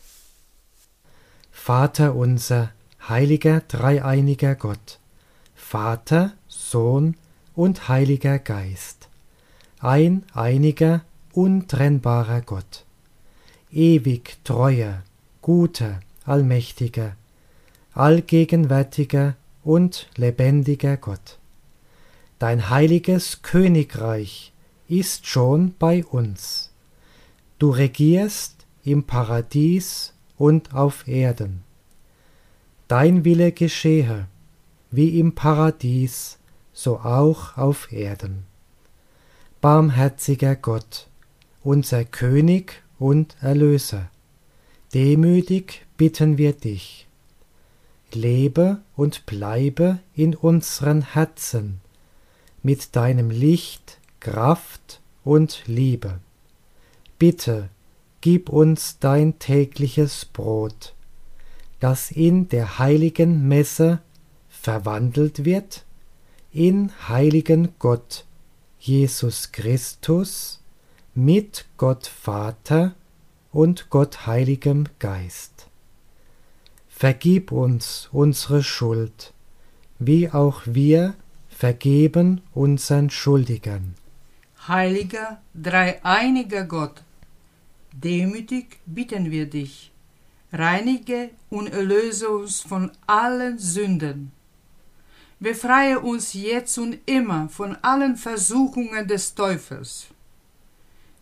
Vater unser, heiliger dreieiniger Gott, Vater, Sohn und Heiliger Geist, ein einiger, untrennbarer Gott, ewig treuer, guter, allmächtiger, allgegenwärtiger und lebendiger Gott. Dein heiliges Königreich ist schon bei uns. Du regierst im Paradies und auf Erden. Dein Wille geschehe, wie im Paradies, so auch auf Erden. Barmherziger Gott, unser König und Erlöser, demütig bitten wir dich. Lebe und bleibe in unseren Herzen mit deinem Licht, Kraft und Liebe. Bitte, gib uns dein tägliches Brot, das in der heiligen Messe verwandelt wird in heiligen Gott, Jesus Christus, mit Gott Vater und Gott Heiligem Geist. Vergib uns unsere Schuld, wie auch wir vergeben unseren Schuldigern. Heiliger, dreieiniger Gott, demütig bitten wir dich, reinige und erlöse uns von allen Sünden. Befreie uns jetzt und immer von allen Versuchungen des Teufels.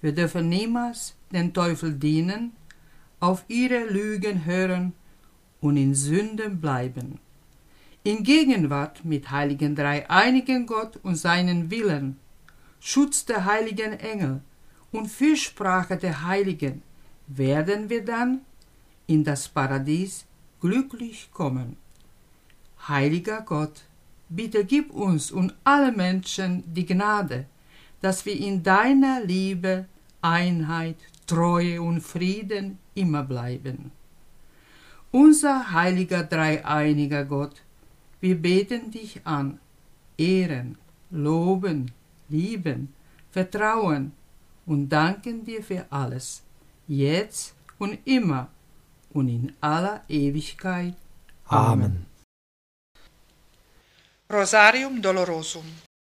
Wir dürfen niemals den Teufel dienen, auf ihre Lügen hören und in Sünden bleiben. In Gegenwart mit heiligen dreieinigen Gott und seinen Willen, Schutz der heiligen Engel und Fürsprache der Heiligen werden wir dann in das Paradies glücklich kommen. Heiliger Gott, bitte gib uns und alle Menschen die Gnade, dass wir in deiner Liebe, Einheit, Treue und Frieden immer bleiben. Unser heiliger dreieiniger Gott, wir beten dich an, ehren, loben, lieben, vertrauen und danken dir für alles, jetzt und immer und in aller Ewigkeit. Amen. Rosarium Dolorosum.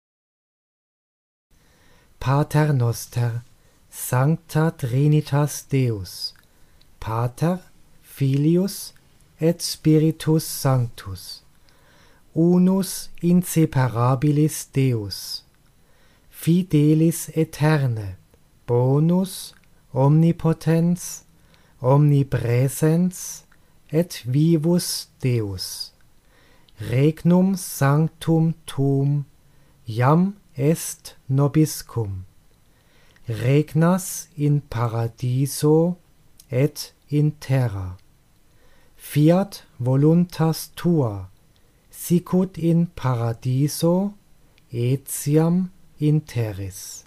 Pater Noster, Sancta Trinitas Deus, Pater, Filius et Spiritus Sanctus, unus inseparabilis Deus, fidelis aeterne, bonus, omnipotens, omnipresens et vivus Deus, regnum sanctum tuum, iam est nobiscum, regnas in paradiso et in terra, fiat voluntas tua, sicut in paradiso, etiam in terris.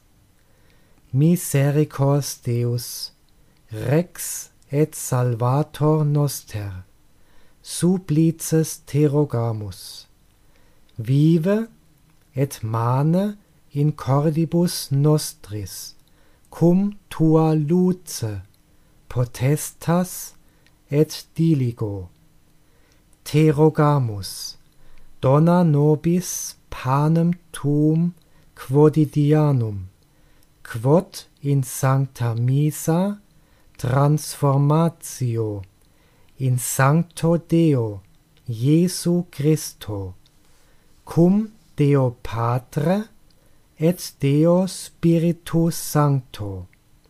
Misericors Deus, Rex et Salvator noster, supplices te rogamus. Vive et mane in cordibus nostris, cum tua luce, potestas et diligo. Te rogamus, dona nobis panem tuum quotidianum, quod in sancta missa transformatio in sancto Deo Iesu Christo, cum Deo Patre et Deo Spiritus Sancto,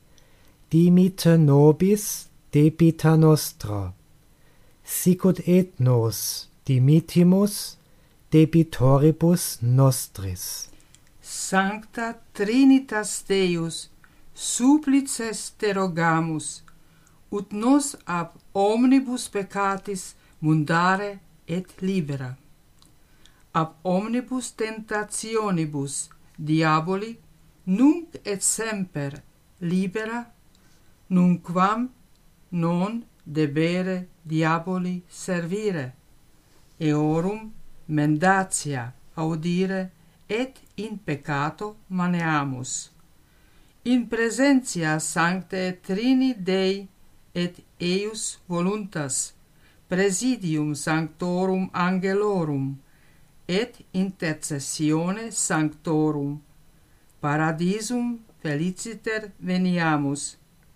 dimite nobis debita nostra, sicut et nos dimitimus debitoribus nostris. Sancta Trinitas Deus, supplices te rogamus, ut nos ab omnibus peccatis mundare et libera, ab omnibus tentationibus diaboli nunc et semper libera, nunquam non debere diaboli servire, eorum mendatia audire et in peccato maneamus. In presentia Sanctae Trini Dei et eius voluntas, presidium sanctorum angelorum, et intercessione sanctorum, paradisum feliciter veniamus.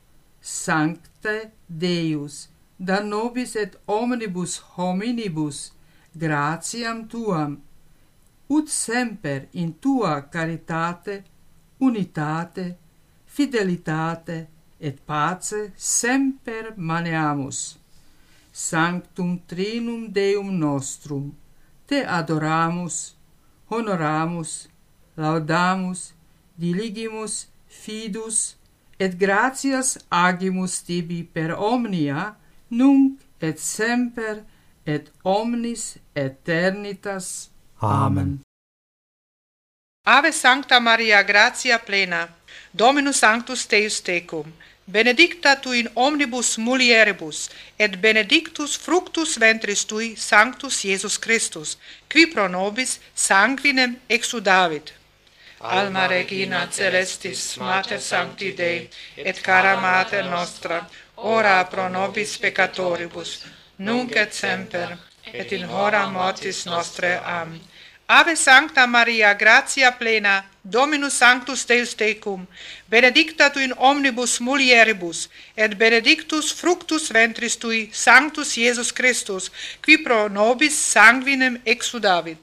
Sancte Deus, da nobis et omnibus hominibus gratiam tuam, ut semper in tua caritate, unitate, fidelitate et pace semper maneamus. Sanctum Trinum Deum nostrum, te adoramus, honoramus, laudamus, diligimus, fidus, et gratias agimus tibi per omnia, nunc et semper, et omnis aeternitas. Amen. Ave Sancta Maria, gratia plena, Dominus sanctus Deus tecum, benedicta tu in omnibus mulieribus, et benedictus fructus ventris tui, Sanctus Iesus Christus, qui pro nobis sanguinem exudavit. Alma Regina Celestis, Mater Sancti Dei, et cara Mater nostra, ora pro nobis peccatoribus, nunc et semper, et in hora mortis nostrae. Amen. Ave Sancta Maria, gratia plena, Dominus sanctus Deus tecum, benedicta tu in omnibus mulieribus, et benedictus fructus ventris tui, Sanctus Iesus Christus, qui pro nobis sanguinem exudavit.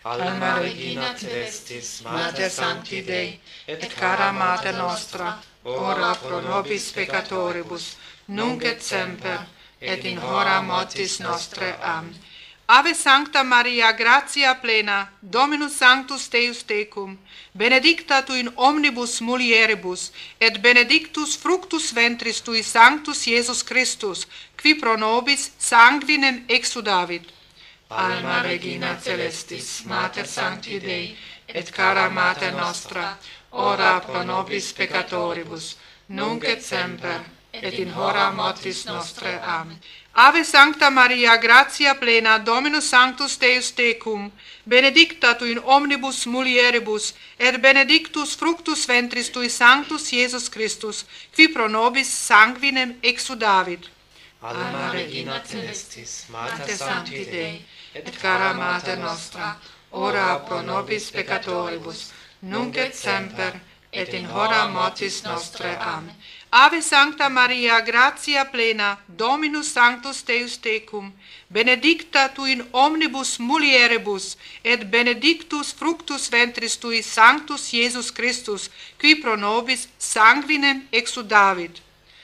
Alma Regina Celestis, Mater Sancti Dei, et cara Mater nostra, ora pro nobis peccatoribus, nunc et semper, et in hora mortis nostrae. Amen. Ave Sancta Maria, gratia plena, Dominus Sanctus Deus tecum, benedicta tu in omnibus mulieribus, et benedictus fructus ventris tui, Sanctus Iesus Christus, qui pro nobis sanguinem exudavit. Alma Regina Celestis, Mater Sancti Dei, et cara Mater nostra, ora pro nobis peccatoribus, nunc et semper, et in hora mortis nostrae. Amen. Ave Sancta Maria, gratia plena, Dominus Sanctus Deus tecum, benedicta tu in omnibus mulieribus, et benedictus fructus ventris tui, Sanctus Iesus Christus, qui pro nobis sanguinem exudavit. Alma Regina Celestis, Mater Sancti Dei, et cara Mater nostra, ora pro nobis peccatoribus, nunc et semper, et in hora mortis nostrae. Amen. Ave Sancta Maria, gratia plena, Dominus Sanctus Deus tecum, benedicta tu in omnibus mulieribus, et benedictus fructus ventris tui, Sanctus Iesus Christus, qui pro nobis sanguinem exudavit.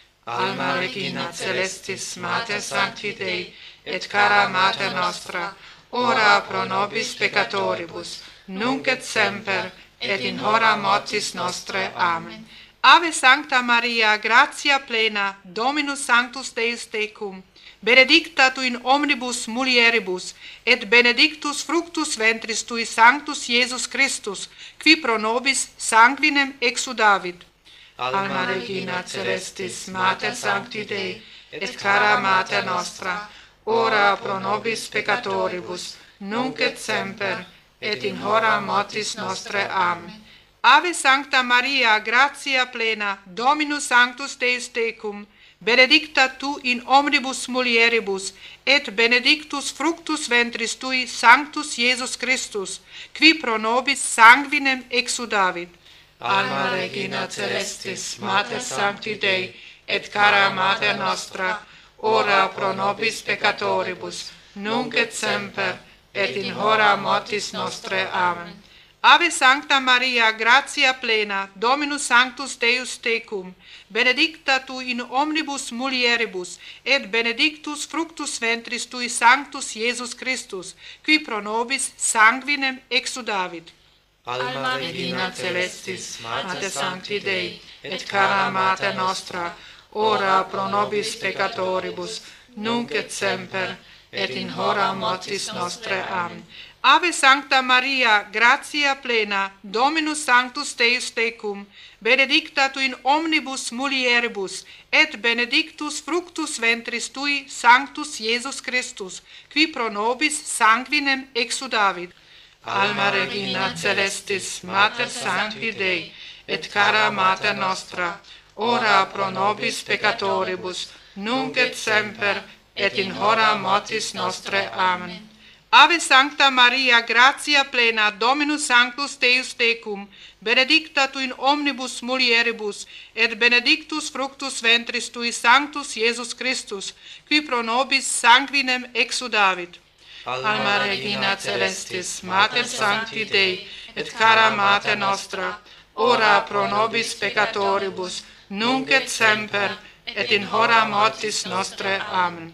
Alma Regina Celestis, Mater Sancti Dei, et cara Mater nostra, ora pro nobis peccatoribus, nunc et semper, et in hora mortis nostrae. Amen. Ave Sancta Maria, gratia plena, Dominus Sanctus Deus tecum, benedicta tu in omnibus mulieribus, et benedictus fructus ventris tui, Sanctus Iesus Christus, qui pro nobis sanguinem exudavit. Alma Regina Celestis, Mater Sancti Dei, et cara Mater nostra, ora pro nobis peccatoribus, nunc et semper, et in hora mortis nostrae. Amen. Ave Sancta Maria, gratia plena, Dominus Sanctus Deus tecum, benedicta tu in omnibus mulieribus, et benedictus fructus ventris tui, Sanctus Iesus Christus, qui pro nobis sanguinem exudavit. Alma Regina Celestis, Mater Sancti Dei, et cara Mater nostra, ora pro nobis peccatoribus, nunc et semper, et in hora mortis nostrae. Amen. Ave Sancta Maria, gratia plena, Dominus Sanctus Deus tecum, benedicta tu in omnibus mulieribus, et benedictus fructus ventris tui, Sanctus Iesus Christus, qui pro nobis sanguinem exudavit. Alma Regina Celestis, Mater Sancti Dei, et cara Mater nostra, ora pro nobis peccatoribus, nunc et semper, et in hora mortis nostrae. Amen. Ave Sancta Maria, gratia plena, Dominus Sanctus Deus tecum, benedicta tu in omnibus mulieribus, et benedictus fructus ventris tui, Sanctus Iesus Christus, qui pro nobis sanguinem exudavit. Alma Regina Celestis, Mater Sancti Dei, et cara Mater nostra, ora pro nobis peccatoribus, nunc et semper, et in hora mortis nostrae. Amen. Ave Sancta Maria, gratia plena, Dominus Sanctus Deus tecum, benedicta tu in omnibus mulieribus, et benedictus fructus ventris tui, Sanctus Iesus Christus, qui pro nobis sanguinem exudavit. Alma Regina Celestis, Mater Sancti Dei, et cara Mater nostra, ora pro nobis peccatoribus, nunc et semper, et in hora mortis nostrae. Amen.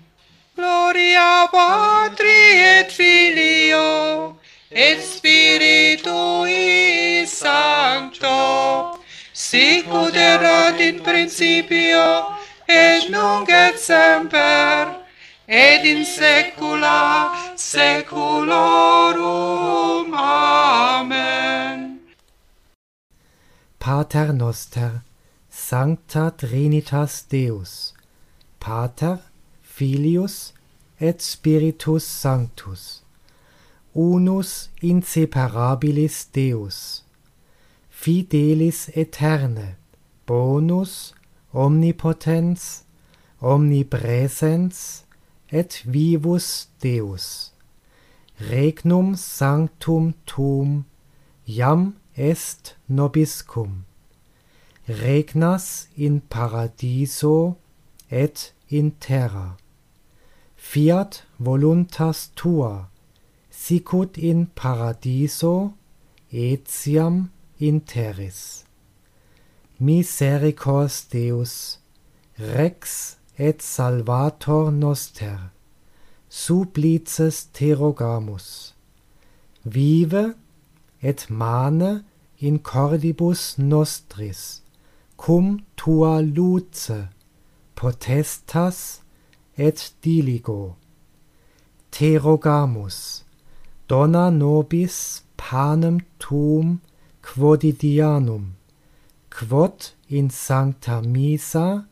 Gloria Patri et Filio, et Spiritui Sancto, sic ut erat in principio, et nunc et semper, et in saecula saeculorum. Amen. Pater noster, sancta Trinitas Deus, Pater, Filius et Spiritus Sanctus, unus inseparabilis Deus, fidelis aeterne, bonus, omnipotens, omnipresens, et vivus Deus, regnum sanctum tuum, iam est nobiscum, regnas in paradiso et in terra. Fiat voluntas tua, sicut in paradiso etiam in terris. Misericors Deus, Rex et Salvator noster, supplices te rogamus. Vive et mane in cordibus nostris, cum tua luce, potestas et diligo. Te rogamus, dona nobis panem tuum quotidianum, quod in sancta missa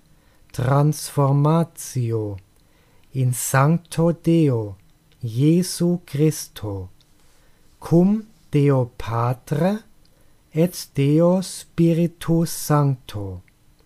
transformatio in sancto Deo Iesu Christo, cum Deo Patre et Deo Spiritus Sancto,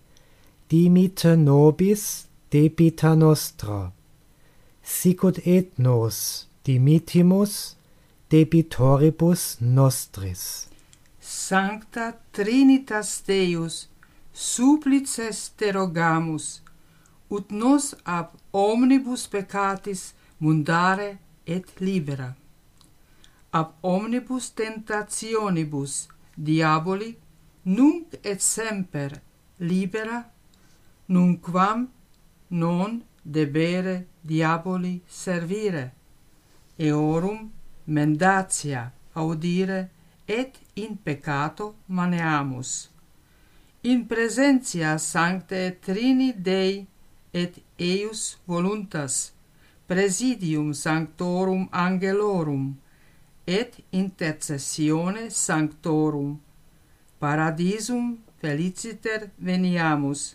dimite nobis debita nostra, sicut et nos dimittimus debitoribus nostris. Sancta Trinitas Deus, supplices te rogamus, ut nos ab omnibus peccatis mundare et libera, ab omnibus tentationibus diaboli nunc et semper libera, nunquam non debere diaboli servire, eorum mendatia audire et in peccato maneamus. In presentia Sanctae Trini Dei et eius voluntas, presidium sanctorum angelorum, et intercessione sanctorum, paradisum feliciter veniamus.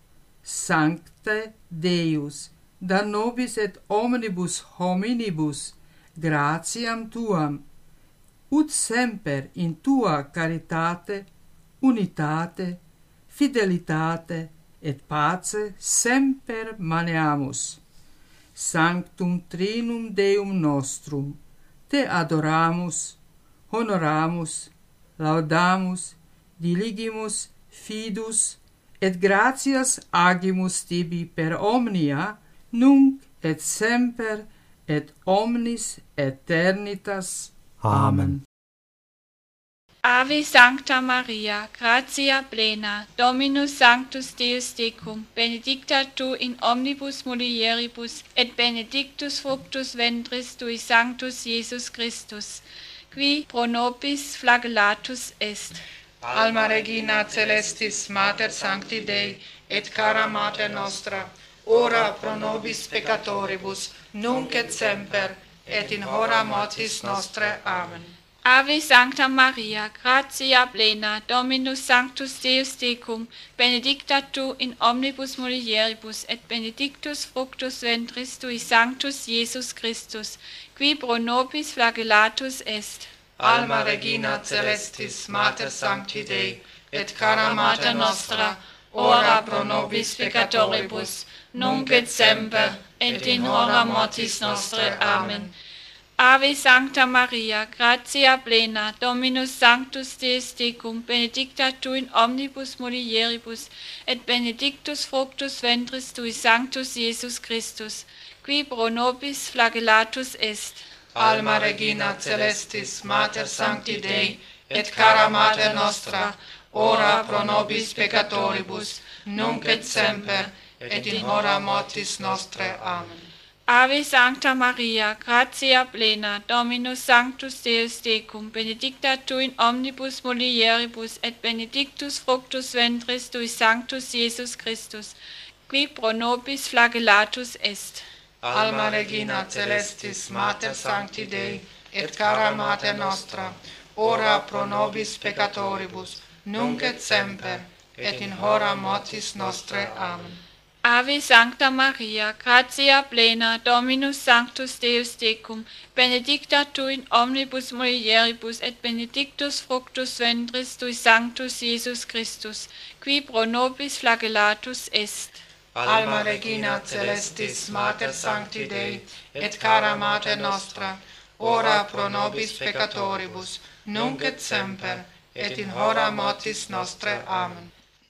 Sancte Deus, da nobis et omnibus hominibus gratiam tuam, ut semper in tua caritate, unitate, fidelitate et pace semper maneamus. Sanctum Trinum Deum nostrum, te adoramus, honoramus, laudamus, diligimus fidus, et gratias agimus tibi per omnia, nunc et semper et omnis aeternitas. Amen. Ave Sancta Maria, gratia plena, Dominus Sanctus Deus tecum, benedicta tu in omnibus mulieribus, et benedictus fructus ventris tui, Sanctus Iesus Christus, qui pro nobis flagellatus est. Alma Regina Celestis, Mater Sancti Dei, et cara Mater nostra, ora pro nobis peccatoribus, nunc et semper, et in hora mortis nostrae. Amen. Ave Sancta Maria, gratia plena, Dominus Sanctus Deus tecum, benedicta tu in omnibus mulieribus, et benedictus fructus ventris tui, Sanctus Iesus Christus, qui pro nobis flagellatus est. Alma Regina Celestis, Mater Sancti Dei, et cara Mater nostra, ora pro nobis peccatoribus, nunc et semper, et in hora mortis nostrae. Amen. Ave Sancta Maria, gratia plena, Dominus Sanctus Deus tecum, benedicta tu in omnibus mulieribus, et benedictus fructus ventris tui, Sanctus Iesus Christus, qui pro nobis flagellatus est. Alma Regina Celestis, Mater Sancti Dei, et cara Mater nostra, ora pro nobis peccatoribus, nunc et semper, et in hora mortis nostrae. Amen. Ave Sancta Maria, gratia plena, Dominus Sanctus Deus tecum, benedicta tu in omnibus mulieribus, et benedictus fructus ventris tui, Sanctus Iesus Christus, qui pro nobis flagellatus est. Alma Regina Celestis, Mater Sancti Dei, et cara Mater nostra, ora pro nobis peccatoribus, nunc et semper, et in hora mortis nostrae. Amen. Ave Sancta Maria, gratia plena, Dominus Sanctus Deus tecum, benedicta tu in omnibus mulieribus, et benedictus fructus ventris tui, Sanctus Iesus Christus, qui pro nobis flagellatus est. Alma Regina Celestis, Mater Sancti Dei, et cara Mater nostra, ora pro nobis peccatoribus, nunc et semper, et in hora mortis nostrae. Amen. Ave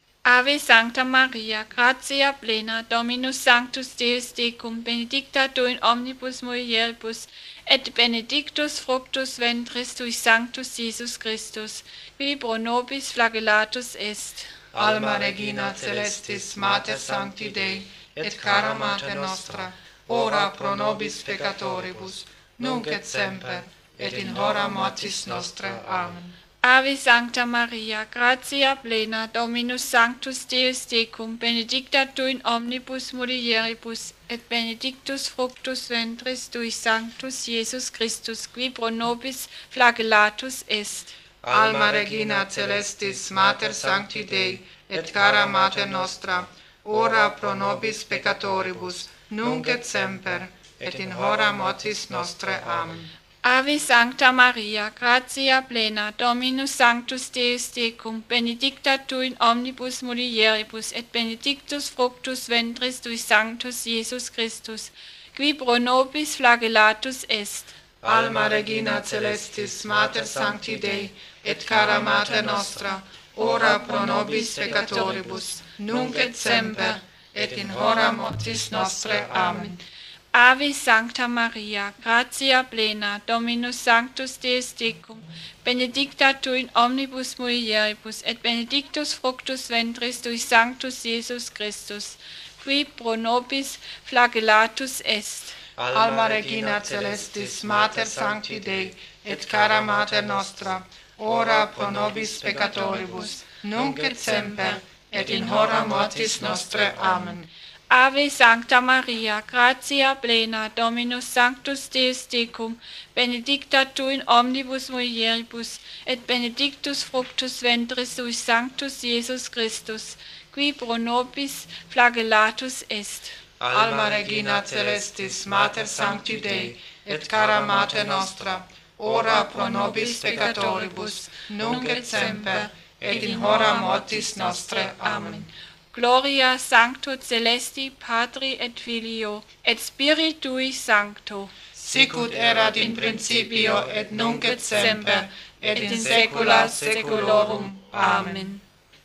Ave Sancta Maria, gratia plena, Dominus sanctus Deus tecum, benedicta tu in omnibus mulieribus, et benedictus fructus ventris tui sanctus Iesus Christus, qui pro nobis flagellatus est. Alma Regina Celestis, Mater Sancti Dei, et cara Mater nostra, ora pro nobis peccatoribus, nunc et semper, et in hora mortis nostrae. Amen. Ave Sancta Maria, gratia plena, Dominus sanctus Deus tecum, benedicta tu in omnibus mulieribus, et benedictus fructus ventris tui sanctus Iesus Christus, qui pro nobis flagellatus est. Alma Regina Celestis, Mater Sancti Dei, et cara Mater nostra, ora pro nobis peccatoribus, nunc et semper, et in hora mortis nostrae. Amen. Ave Sancta Maria, gratia plena, Dominus sanctus Deus tecum, benedicta tu in omnibus mulieribus, et benedictus fructus ventris tui sanctus Iesus Christus, qui pro nobis flagellatus est. Alma Regina Celestis, Mater Sancti Dei, et cara Mater nostra, ora pro nobis peccatoribus, nunc et semper, et in hora mortis nostrae. Amen. Ave Sancta Maria, gratia plena, Dominus sanctus Deus tecum, benedicta tu in omnibus mulieribus, et benedictus fructus ventris tui sanctus Iesus Christus, qui pro nobis flagellatus est. Alma Regina Celestis, Mater Sancti Dei, et cara Mater nostra, ora pro nobis peccatoribus, nunc et semper, et in hora mortis nostrae. Amen. Ave Sancta Maria, gratia plena, Dominus sanctus Deus tecum, benedicta tu in omnibus mulieribus, et benedictus fructus ventris tui sanctus Iesus Christus, qui pro nobis flagellatus est. Alma Regina Celestis, Mater Sancti Dei, et cara Mater nostra, ora pro nobis peccatoribus, nunc et semper, et in hora mortis nostrae. Amen. Gloria Sancto Celesti Patri et Filio, et Spiritui Sancto, sicut erat in principio, et nunc et semper, et in saecula saeculorum. Amen.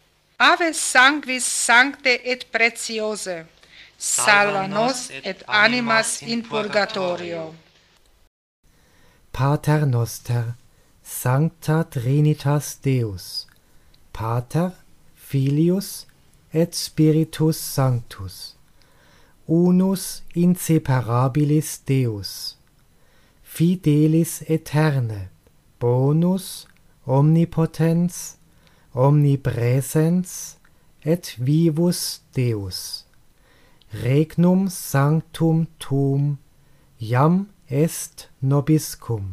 Ave Sanguis Sancte et Preciose, salva nos et animas in purgatorio. Pater noster, Sancta Trinitas Deus, Pater, Filius, et Spiritus Sanctus, unus inseparabilis Deus, fidelis aeterne, bonus, omnipotens, omnipresens, et vivus Deus, regnum sanctum tuum, iam est nobiscum,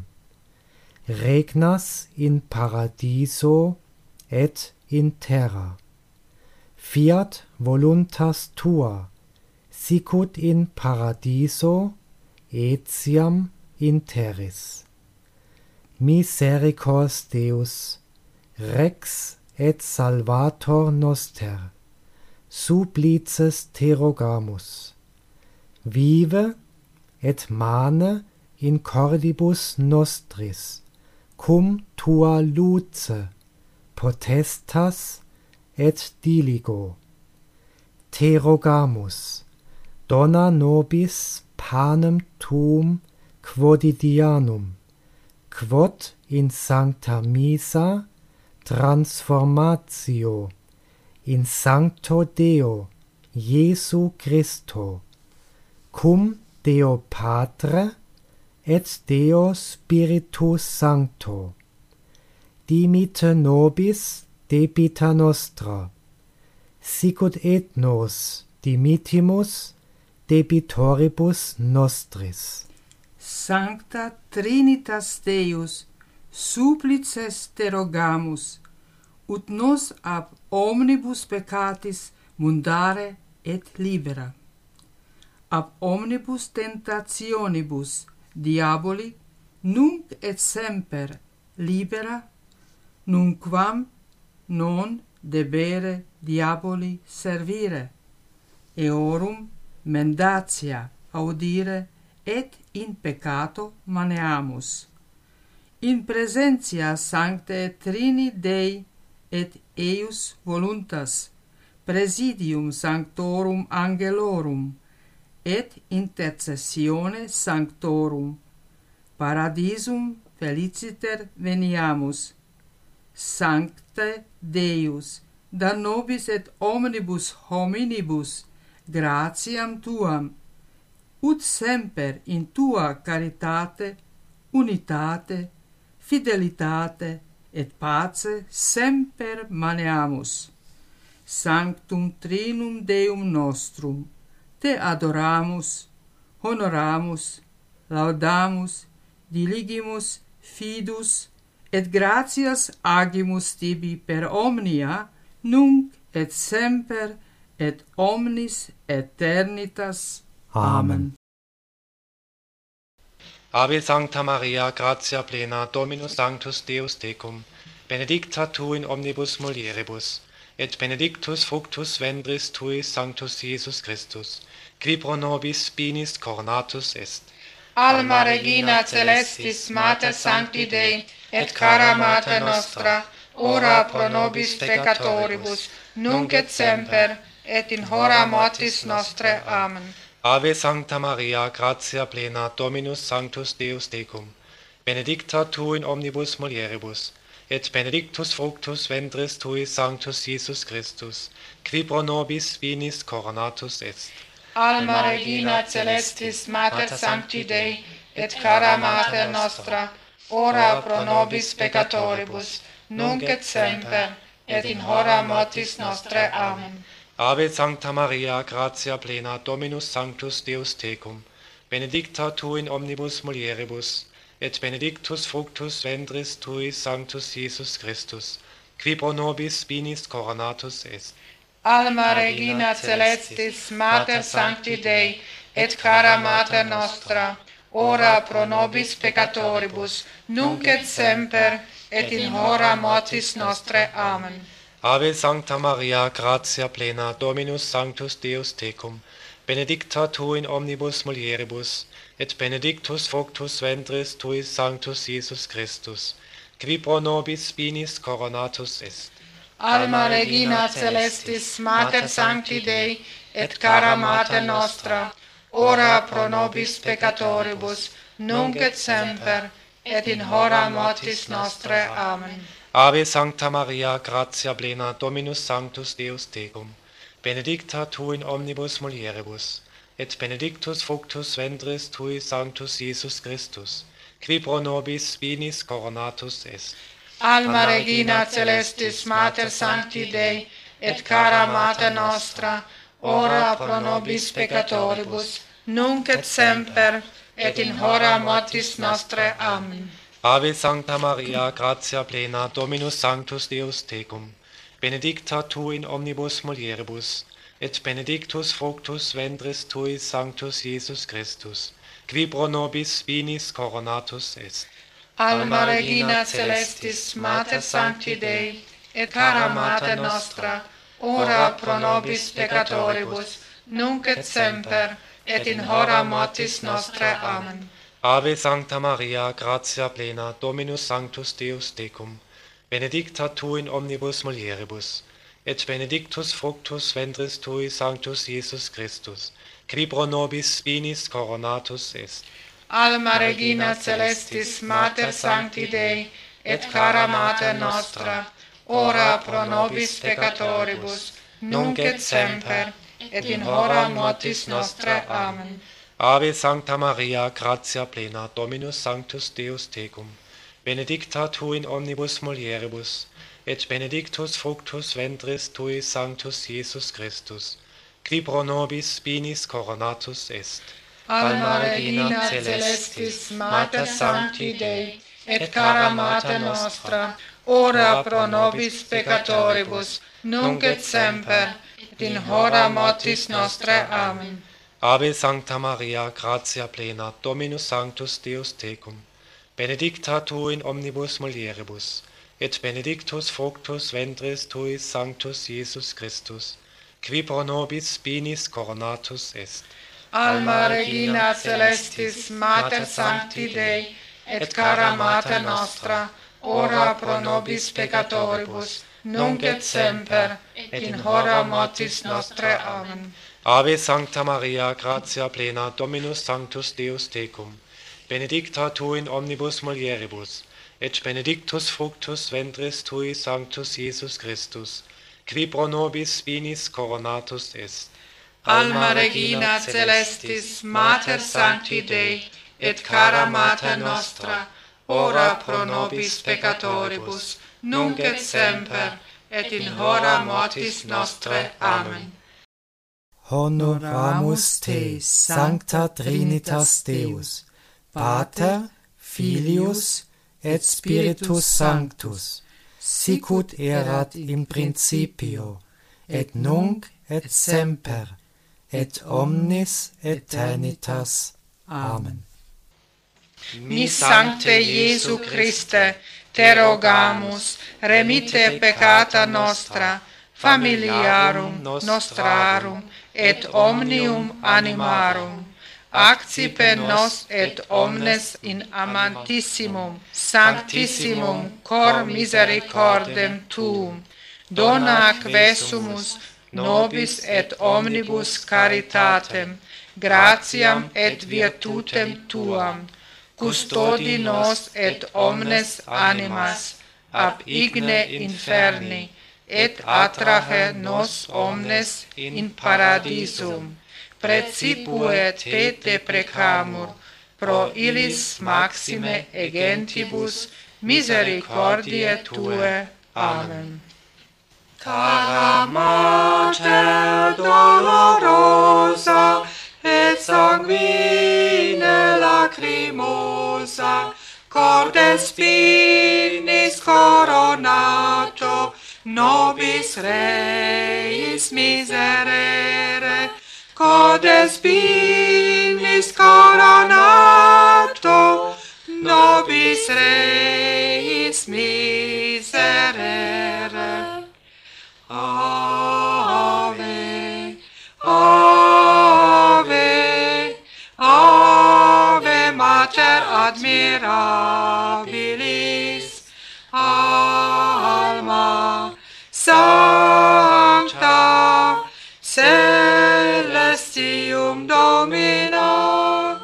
regnas in paradiso et in terra. Fiat voluntas tua, sicut in paradiso, etiam in terris. Misericors Deus, Rex et Salvator noster, supplices te rogamus. Vive et mane in cordibus nostris, cum tua luce, potestas et diligo. Te rogamus, dona nobis panem tuum quotidianum, quod in sancta missa transformatio, in sancto Deo, Iesu Christo, cum Deo Patre et Deo Spiritus Sancto, dimite nobis debita nostra, sicut et nos dimittimus debitoribus nostris. Sancta Trinitas Deus, supplices te rogamus, ut nos ab omnibus peccatis mundare et libera, ab omnibus tentationibus diaboli nunc et semper libera, nunquam non debere diaboli servire, eorum mendatia audire et in peccato maneamus. In presentia Sanctae Trini Dei et eius voluntas, Presidium Sanctorum Angelorum, et intercessione Sanctorum, paradisum feliciter veniamus. Sancte Deus, da nobis et omnibus hominibus gratiam tuam, ut semper in tua caritate, unitate, fidelitate et pace semper maneamus. Sanctum Trinum Deum nostrum, te adoramus, honoramus, laudamus, diligimus fidus, et gratias agimus tibi per omnia, nunc et semper, et omnis aeternitas. Amen. Ave Sancta Maria, gratia plena, Dominus sanctus Deus tecum, benedicta tu in omnibus mulieribus, et benedictus fructus ventris tui, Sanctus Iesus Christus, qui pro nobis spinis coronatus est. Alma Regina Celestis, Mater Sancti Dei, et cara Mater nostra, ora pro nobis peccatoribus, nunc et semper, et in hora mortis nostrae. Amen. Ave Sancta Maria, gratia plena, Dominus sanctus Deus tecum, benedicta tu in omnibus mulieribus, et benedictus fructus ventris tui, Sanctus Iesus Christus, qui pro nobis finis coronatus est. Alma Regina Celestis, Mater Sancti Dei, et cara Mater nostra, ora pro nobis peccatoribus, nunc et semper, et in hora mortis nostrae. Amen. Ave Sancta Maria, gratia plena, Dominus sanctus Deus tecum, benedicta tu in omnibus mulieribus, et benedictus fructus ventris tui, Sanctus Iesus Christus, qui pro nobis finis coronatus est. Alma Regina Celestis, Mater Sancti Dei, et cara Mater nostra, ora pro nobis peccatoribus, nunc et semper, et in hora mortis nostrae. Amen. Ave Sancta Maria, gratia plena, Dominus sanctus Deus tecum, benedicta tu in omnibus mulieribus, et benedictus fructus ventris tui, Sanctus Iesus Christus, qui pro nobis finis coronatus est. Alma Regina Celestis, Mater Sancti Dei, et cara Mater nostra, ora pro nobis peccatoribus, nunc et semper, et in hora mortis nostrae. Amen. Ave Sancta Maria, gratia plena, Dominus sanctus Deus tecum, benedicta tu in omnibus mulieribus, et benedictus fructus ventris tui, Sanctus Iesus Christus, qui pro nobis finis coronatus est. Alma Regina Celestis, Mater Sancti Dei, et cara Mater nostra, ora pro nobis peccatoribus, nunc et semper, et in hora mortis nostrae. Amen. Ave Sancta Maria, gratia plena, Dominus sanctus Deus tecum, benedicta tu in omnibus mulieribus, et benedictus fructus ventris tui, Sanctus Iesus Christus, qui pro nobis finis coronatus est. Alma Regina Celestis, Mater Sancti Dei, et cara Mater nostra, ora pro nobis peccatoribus, nunc et semper, et in hora mortis nostrae. Amen. Ave Sancta Maria, gratia plena, Dominus sanctus Deus tecum, benedicta tu in omnibus mulieribus, et benedictus fructus ventris tui, Sanctus Iesus Christus, qui pro nobis finis coronatus est. Alma Regina Celestis, Mater Sancti Dei, et cara Mater nostra, ora pro nobis peccatoribus, nunc et semper, et in hora mortis nostrae. Amen. Ave Sancta Maria, gratia plena, Dominus sanctus Deus tecum, benedicta tu in omnibus mulieribus, et benedictus fructus ventris tui, Sanctus Iesus Christus, qui pro nobis finis coronatus est. Alma Regina Celestis, Mater Sancti Dei, et cara Mater nostra, ora pro nobis peccatoribus, nunc et semper, et in hora mortis nostrae. Amen. Ave Sancta Maria, gratia plena, Dominus sanctus Deus tecum, benedicta tu in omnibus mulieribus, et benedictus fructus ventris tui, Sanctus Iesus Christus, qui pro nobis finis coronatus est. Alma Regina Celestis, Mater Sancti Dei, et cara Mater nostra, ora pro nobis peccatoribus, nunc et semper, et in hora mortis nostrae. Amen. Ave Sancta Maria, gratia plena, Dominus sanctus Deus tecum, benedicta tu in omnibus mulieribus, et benedictus fructus ventris tui, Sanctus Iesus Christus, qui pro nobis finis coronatus est. Alma Regina Celestis, Mater Sancti Dei, et cara Mater nostra, ora pro nobis peccatoribus, nunc et semper, et in hora mortis nostrae. Amen. Honoramus te, Sancta Trinitas Deus, Pater, Filius, et Spiritus Sanctus, sicut erat in principio, et nunc et semper, et omnis aeternitas. Amen. Mi Sancte Iesu Christe, te rogamus, remite peccata nostra, familiarum nostrarum, et omnium animarum, accipe nos et omnes in amantissimum, sanctissimum cor misericordem tuum, dona que sumus nobis et omnibus caritatem, gratiam et virtutem tuam, custodi nos et omnes animas, ab igne inferni, et atrahe nos omnes in paradisum. Precipue te deprecamur, pro illis maxime egentibus misericordiae tue. Amen. Cara Mater dolorosa, et sanguine lacrimosa, corde spinis coronato, nobis Reis miserere, corde spinis coronato, nobis Reis miserere. Ave, ave, ave Mater admirabilis, alma sancta, celestium Domino.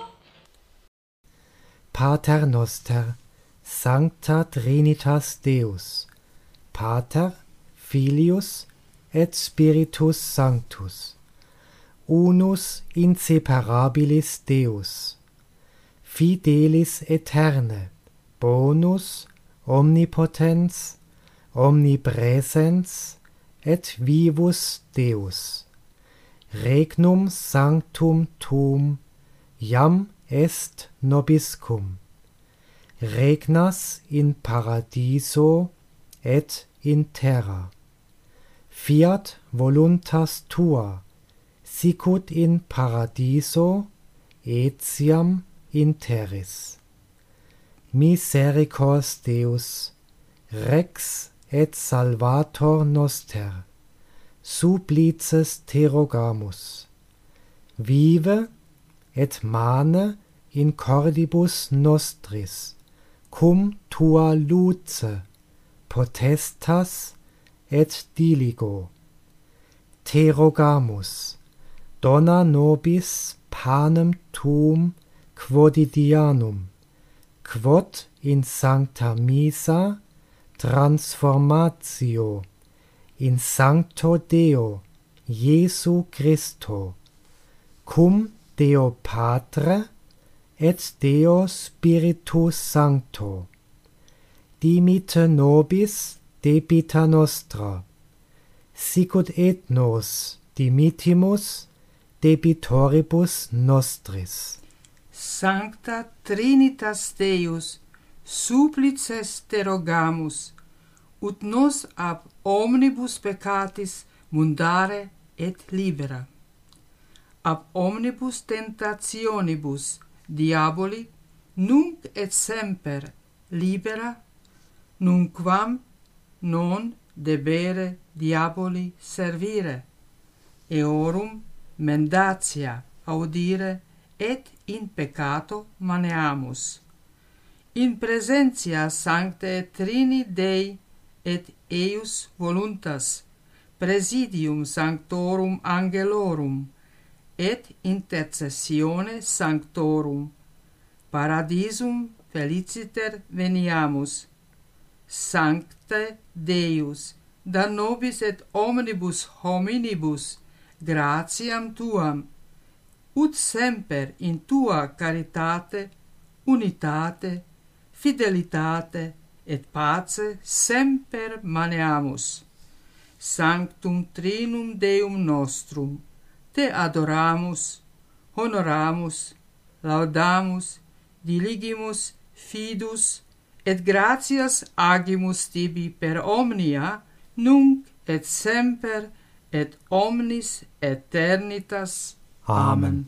Pater noster, Sancta Trinitas Deus, Pater, Filius, et Spiritus Sanctus, unus inseparabilis Deus, fidelis aeterne, bonus, omnipotens, omnipresens, et vivus Deus, regnum sanctum tuum, iam est nobiscum, regnas in paradiso et in terra. Fiat voluntas tua, sicut in paradiso, etiam in terris. Misericors Deus, Rex et Salvator noster, supplices te rogamus. Vive et mane in cordibus nostris, cum tua luce, potestas et diligo. Te rogamus, dona nobis panem tuum quotidianum, quod in sancta missa transformatio, in sancto Deo, Iesu Christo, cum Deo Patre et Deo Spiritus Sancto, dimite nobis debita nostra, sicut et nos dimitimus debitoribus nostris. Sancta Trinitas Deus, supplices te rogamus, ut nos ab omnibus peccatis mundare et libera, ab omnibus tentationibus diaboli nunc et semper libera, nunquam non debere diaboli servire, eorum mendatia audire et in peccato maneamus. In presentia Sanctae Trini Dei et eius voluntas, Presidium Sanctorum Angelorum, et intercessione Sanctorum, Paradisum feliciter veniamus. Sancte Deus, da nobis et omnibus hominibus, gratiam tuam, ut semper in tua caritate, unitate, fidelitate et pace semper maneamus. Sanctum Trinum Deum nostrum, te adoramus, honoramus, laudamus, diligimus fidus, et gratias agimus tibi per omnia, nunc et semper, et omnis aeternitas. Amen.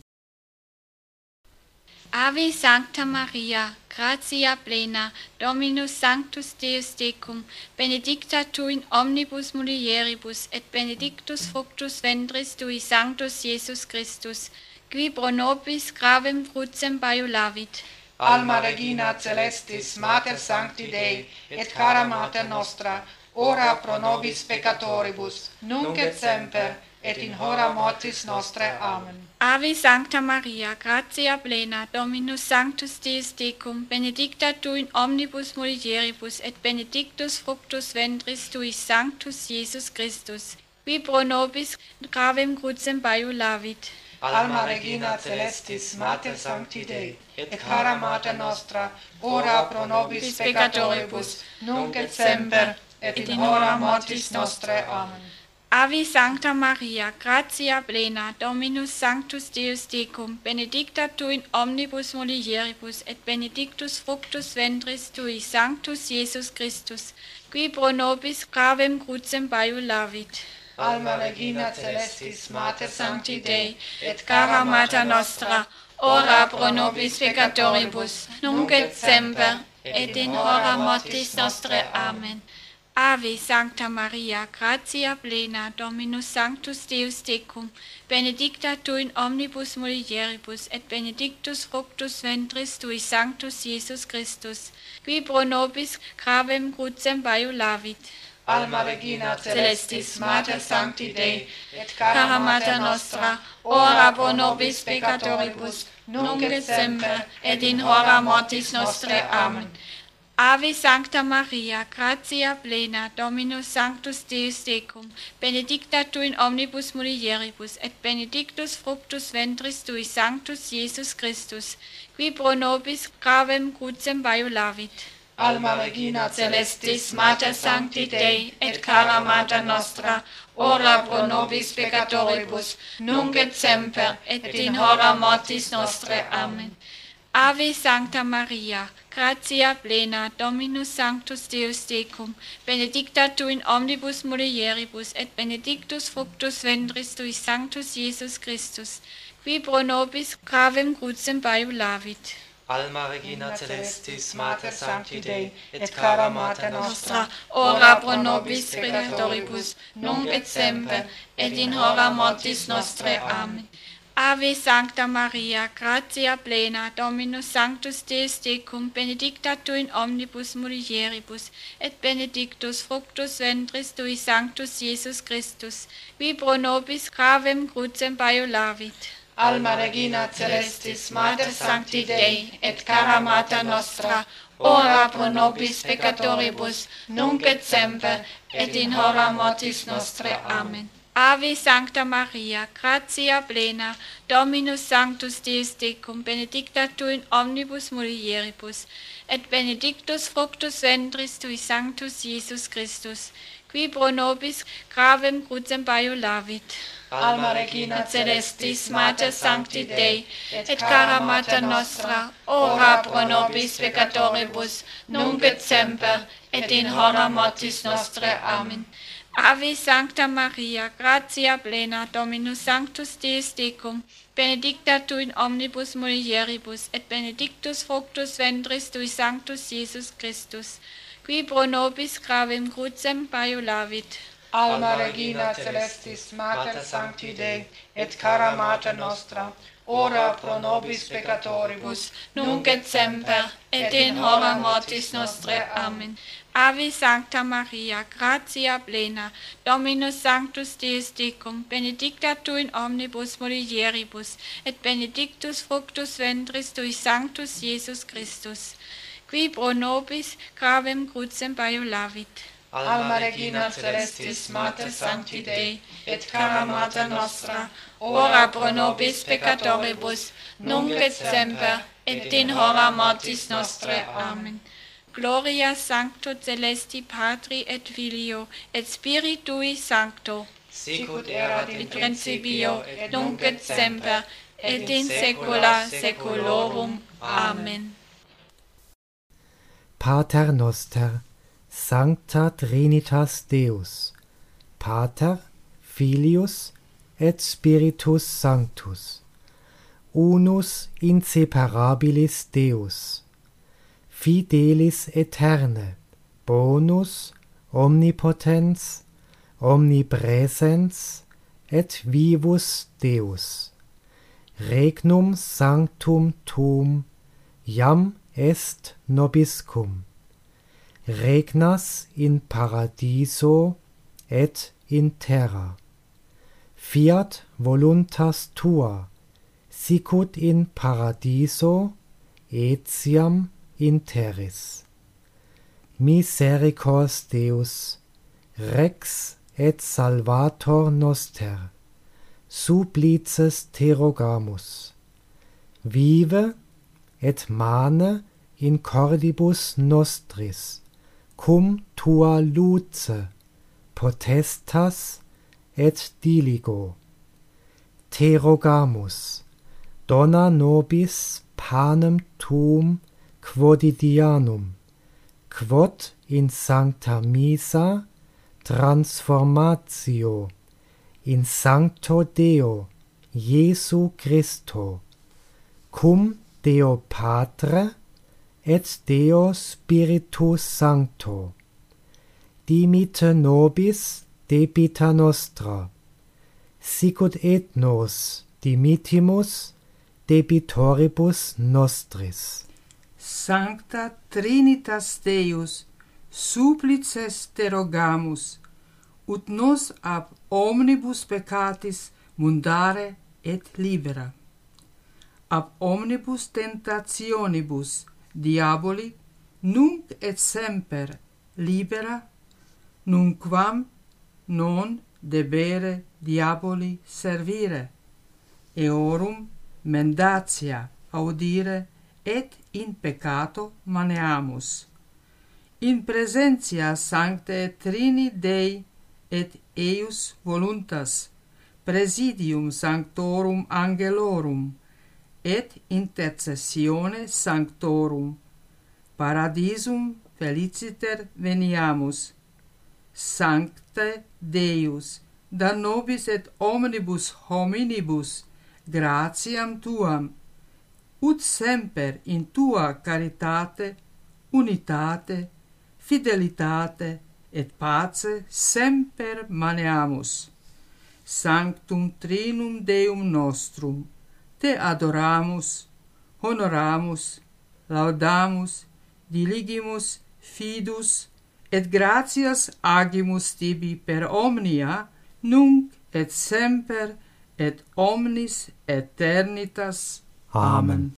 Ave Sancta Maria, gratia plena, Dominus Sanctus Deus tecum, benedicta tu in omnibus mulieribus, et benedictus fructus ventris tui, Sanctus Iesus Christus, qui pro nobis gravem crucem baiulavit. Alma Regina Celestis, Mater Sancti Dei, et cara Mater nostra, ora pro nobis peccatoribus, nunc et semper, et in hora mortis nostrae. Amen. Ave Sancta Maria, gratia plena, Dominus Sanctus Deus tecum, benedicta tu in omnibus mulieribus, et benedictus fructus ventris tui, Sanctus Iesus Christus, qui pro nobis gravem crucem baiulavit. Alma Regina Celestis, Mater Sancti Dei, et cara Mater nostra, ora pro nobis peccatoribus, nunc et semper, et in hora mortis nostrae. Amen. Ave Sancta Maria, gratia plena, Dominus Sanctus Deus tecum, benedicta tu in omnibus mulieribus, et benedictus fructus ventris tui, Sanctus Iesus Christus, qui pro nobis gravem crucem baiulavit. Alma Regina Celestis, Mater Sancti Dei, et cara Mater nostra, ora pro nobis peccatoribus, nunc et semper, et in hora mortis nostrae. Amen. Ave Sancta Maria, gratia plena, Dominus Sanctus Deus tecum, benedicta tu in omnibus mulieribus, et benedictus fructus ventris tui, Sanctus Iesus Christus, qui pro nobis gravem crucem baiulavit. Alma Regina Celestis, Mater Sancti Dei, et cara Mater nostra, ora pro nobis peccatoribus, nunc et semper, et in hora mortis nostrae. Amen. Ave Sancta Maria, gratia plena, Dominus Sanctus Deus tecum, benedicta tu in omnibus mulieribus, et benedictus fructus ventris tui, Sanctus Iesus Christus, qui pro nobis gravem crucem baiulavit. Alma Regina Celestis, Mater Sancti Dei, et cara Mater nostra, ora pro nobis peccatoribus, nunc et semper, et in hora mortis nostrae. Amen. Ave Sancta Maria, gratia plena, Dominus Sanctus Deus tecum, benedicta tu in omnibus mulieribus, et benedictus fructus ventris tui, Sanctus Iesus Christus, qui pro nobis gravem crucem baiulavit. Alma Regina Celestis, Mater Sancti Dei, et cara Mater nostra, ora pro nobis peccatoribus, nunc et semper, et in hora mortis nostrae. Amen. Ave Sancta Maria, gratia plena, Dominus Sanctus Deus tecum, benedicta tu in omnibus mulieribus, et benedictus fructus ventris tui, Sanctus Iesus Christus, qui pro nobis gravem crucem baiulavit. Alma Regina Celestis, Mater Sancti Dei, et cara Mater nostra, ora pro nobis peccatoribus, nunc et semper, et in hora mortis nostrae. Amen. Ave Sancta Maria, gratia plena, Dominus Sanctus Deus tecum, benedicta tu in omnibus mulieribus, et benedictus fructus ventris tui, Sanctus Iesus Christus, qui pro nobis gravem crucem baiulavit. Alma Regina Celestis, Mater Sancti Dei, et cara Mater nostra, ora pro nobis peccatoribus, nunc et semper, et in hora mortis nostrae. Amen. Ave Sancta Maria, gratia plena, Dominus Sanctus Deus tecum, benedicta tu in omnibus mulieribus, et benedictus fructus ventris tui, Sanctus Iesus Christus, qui pro nobis gravem crucem baiulavit. Alma Regina Celestis, Mater Sancti Dei, et cara Mater nostra, ora pro nobis peccatoribus, nunc et semper, et in hora mortis nostrae. Amen. Ave Sancta Maria, gratia plena, Dominus sanctus Deus tecum, benedicta tu in omnibus mulieribus, et benedictus fructus ventris tui, Sanctus Iesus Christus, qui pro nobis gravem crucem paiolavit. Alma Regina Celestis, Mater Sancti Dei, et cara Mater nostra, ora pro nobis peccatoribus, nunc et semper, et in hora mortis nostrae. Amen. Gloria Sancto Celesti Patri et Filio, et Spiritui Sancto, sicut erat in principio, et nunc et semper, et in saecula saeculorum. Amen. Pater noster, Sancta Trinitas Deus, Pater, Filius et Spiritus Sanctus, unus inseparabilis Deus, fidelis aeterne, bonus, omnipotens, omnipresens, et vivus Deus, regnum sanctum tuum, iam est nobiscum, regnas in paradiso et in terra. Fiat voluntas tua, sicut in paradiso, etiam in terris. Misericors Deus, Rex et Salvator noster, supplices te rogamus. Vive et mane in cordibus nostris, cum tua luce, potestas et diligo. Te rogamus, dona nobis panem tuum quotidianum, quod in sancta missa transformatio in sancto Deo Iesu Christo, cum Deo Patre et Deo Spiritus Sancto, dimite nobis debita nostra, sicut et nos dimittimus debitoribus nostris. Sancta Trinitas Deus, supplices te rogamus, ut nos ab omnibus peccatis mundare et libera, ab omnibus tentationibus diaboli, nunc et semper libera, nunquam non debere diaboli servire, eorum mendatia audire et in peccato maneamus. In presentia Sanctae Trini Dei et eius voluntas, presidium sanctorum angelorum, et intercessione sanctorum, paradisum feliciter veniamus. Sancte Deus, da nobis et omnibus hominibus gratiam tuam, ut semper in tua caritate, unitate, fidelitate et pace semper maneamus. Sanctum Trinum Deum nostrum, te adoramus, honoramus, laudamus, diligimus fidus, et gratias agimus tibi per omnia, nunc et semper, et omnis aeternitas. Amen.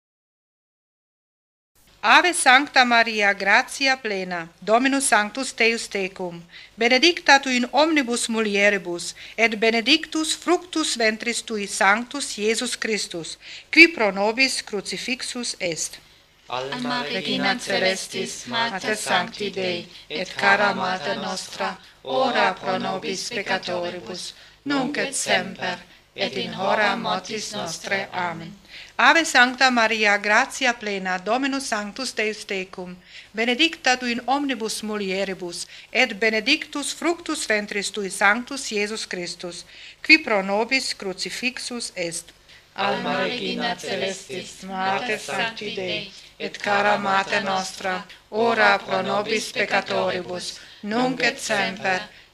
Ave Sancta Maria, gratia plena, Dominus Sanctus Deus tecum, benedicta tu in omnibus mulieribus, et benedictus fructus ventris tui, Sanctus Iesus Christus, qui pro nobis crucifixus est. Alma Regina Celestis, Mater Sancti Dei, et cara Mater nostra, ora pro nobis peccatoribus, nunc et semper, et in hora mortis nostrae. Amen. Ave Sancta Maria, gratia plena, Dominus Sanctus Deus tecum, benedicta tu in omnibus mulieribus, et benedictus fructus ventris tui, Sanctus Iesus Christus, qui pro nobis crucifixus est. Alma Regina Celestis, Mater Sancti Dei, et cara Mater nostra, ora pro nobis peccatoribus, nunc et semper,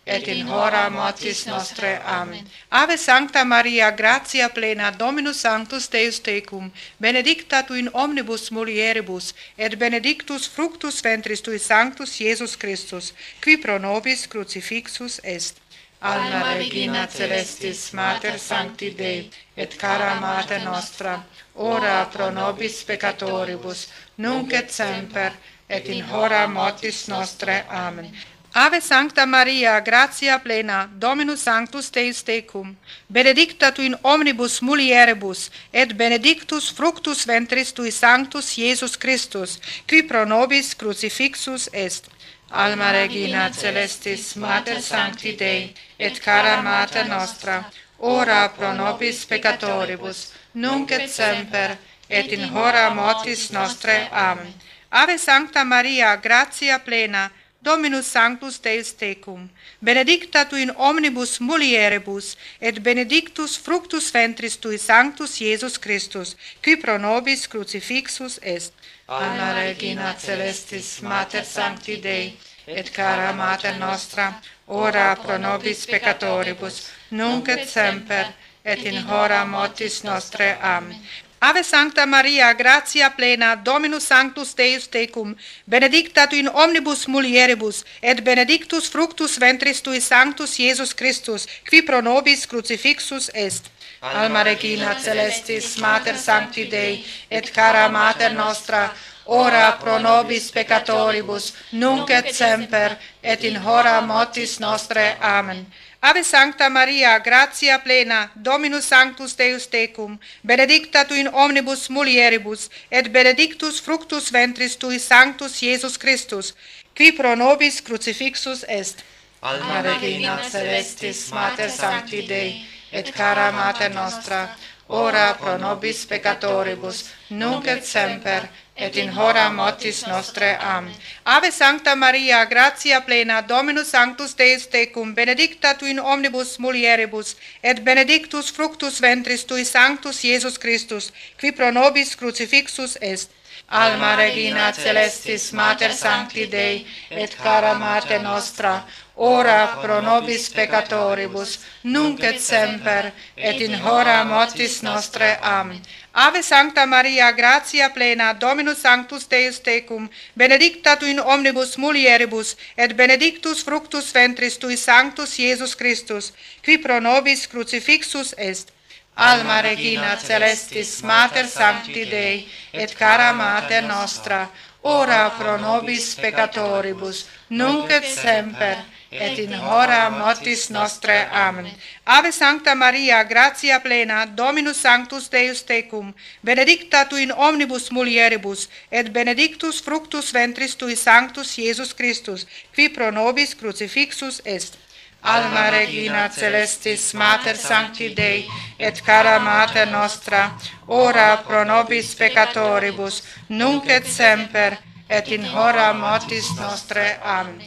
et in hora mortis nostrae. Amen. Ave Sancta Maria, gratia plena, Dominus sanctus Deus tecum, benedicta tu in omnibus mulieribus, et benedictus fructus ventris tui, Sanctus Iesus Christus, qui pro nobis crucifixus est. Alma Regina Celestis, Mater Sancti Dei, et cara Mater nostra, ora pro nobis peccatoribus, nunc et semper, et in hora mortis nostrae. Amen. Ave Sancta Maria, gratia plena, Dominus sanctus Deus tecum, benedicta tu in omnibus mulieribus, et benedictus fructus ventris tui, Sanctus Iesus Christus, qui pro nobis crucifixus est. Alma Regina Celestis, Mater Sancti Dei, et cara Mater nostra, ora pro nobis peccatoribus, nunc et semper, et in hora mortis nostrae. Amen. Ave Sancta Maria, gratia plena, Dominus sanctus Deus tecum, benedicta tu in omnibus mulieribus, et benedictus fructus ventris tui, Sanctus Iesus Christus, qui pro nobis crucifixus est. Alma Regina Celestis, Mater Sancti Dei, et cara Mater nostra, ora pro nobis peccatoribus, nunc et semper, et in hora mortis nostrae. Amen. Ave Sancta Maria, gratia plena, Dominus sanctus Deus tecum, benedicta tu in omnibus mulieribus, et benedictus fructus ventris tui, Sanctus Iesus Christus, qui pro nobis crucifixus est. Alma Regina Celestis, Mater Sancti Dei, et cara Mater nostra, ora pro nobis peccatoribus, nunc et semper, et in hora mortis nostrae. Amen. Ave Sancta Maria, gratia plena, Dominus sanctus Deus tecum, benedicta tu in omnibus mulieribus, et benedictus fructus ventris tui, Sanctus Iesus Christus, qui pro nobis crucifixus est. Alma Regina Celestis, Mater Sancti Dei, et cara Mater nostra, ora pro nobis peccatoribus, nunc et semper, et in hora mortis nostrae. Amen. Ave Sancta Maria, gratia plena, Dominus sanctus Deus tecum, benedicta tu in omnibus mulieribus, et benedictus fructus ventris tui, Sanctus Iesus Christus, qui pro nobis crucifixus est. Alma Regina Celestis, Mater Sancti Dei, et cara Mater nostra, ora pro nobis peccatoribus, nunc et semper, et in hora mortis nostrae. Amen. Ave Sancta Maria, gratia plena, Dominus sanctus Deus tecum, benedicta tu in omnibus mulieribus, et benedictus fructus ventris tui, Sanctus Iesus Christus, qui pro nobis crucifixus est. Alma Regina Celestis, Mater Sancti Dei, et cara Mater nostra, ora pro nobis peccatoribus, nunc et semper, et in hora mortis nostrae. Amen. Ave Sancta Maria, gratia plena, Dominus sanctus Deus tecum, benedicta tu in omnibus mulieribus, et benedictus fructus ventris tui, Sanctus Iesus Christus, qui pro nobis crucifixus est. Alma Regina Celestis, Mater Sancti Dei, et cara Mater nostra, ora pro nobis peccatoribus, nunc et semper, et in hora mortis nostrae. Amen.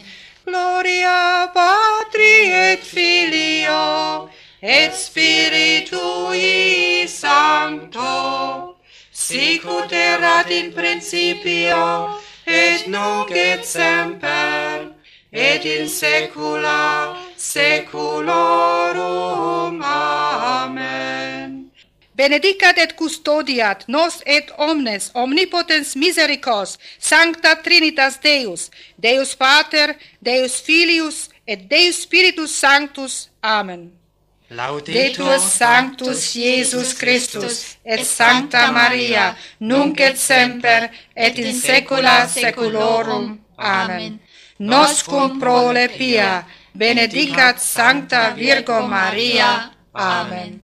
Gloria Patri et Filio, et Spiritui Sancto, sicut erat in principio, et nunc et semper, et in saecula saeculorum. Amen. Benedicat et custodiat nos et omnes omnipotens misericors, Sancta Trinitas Deus, Deus Pater, Deus Filius, et Deus Spiritus Sanctus. Amen. Laudetur Sanctus Iesus Christus, et Sancta Maria, nunc et semper, et in saecula saeculorum. Amen. Noscum prole pia, benedicat Sancta Virgo Maria. Amen.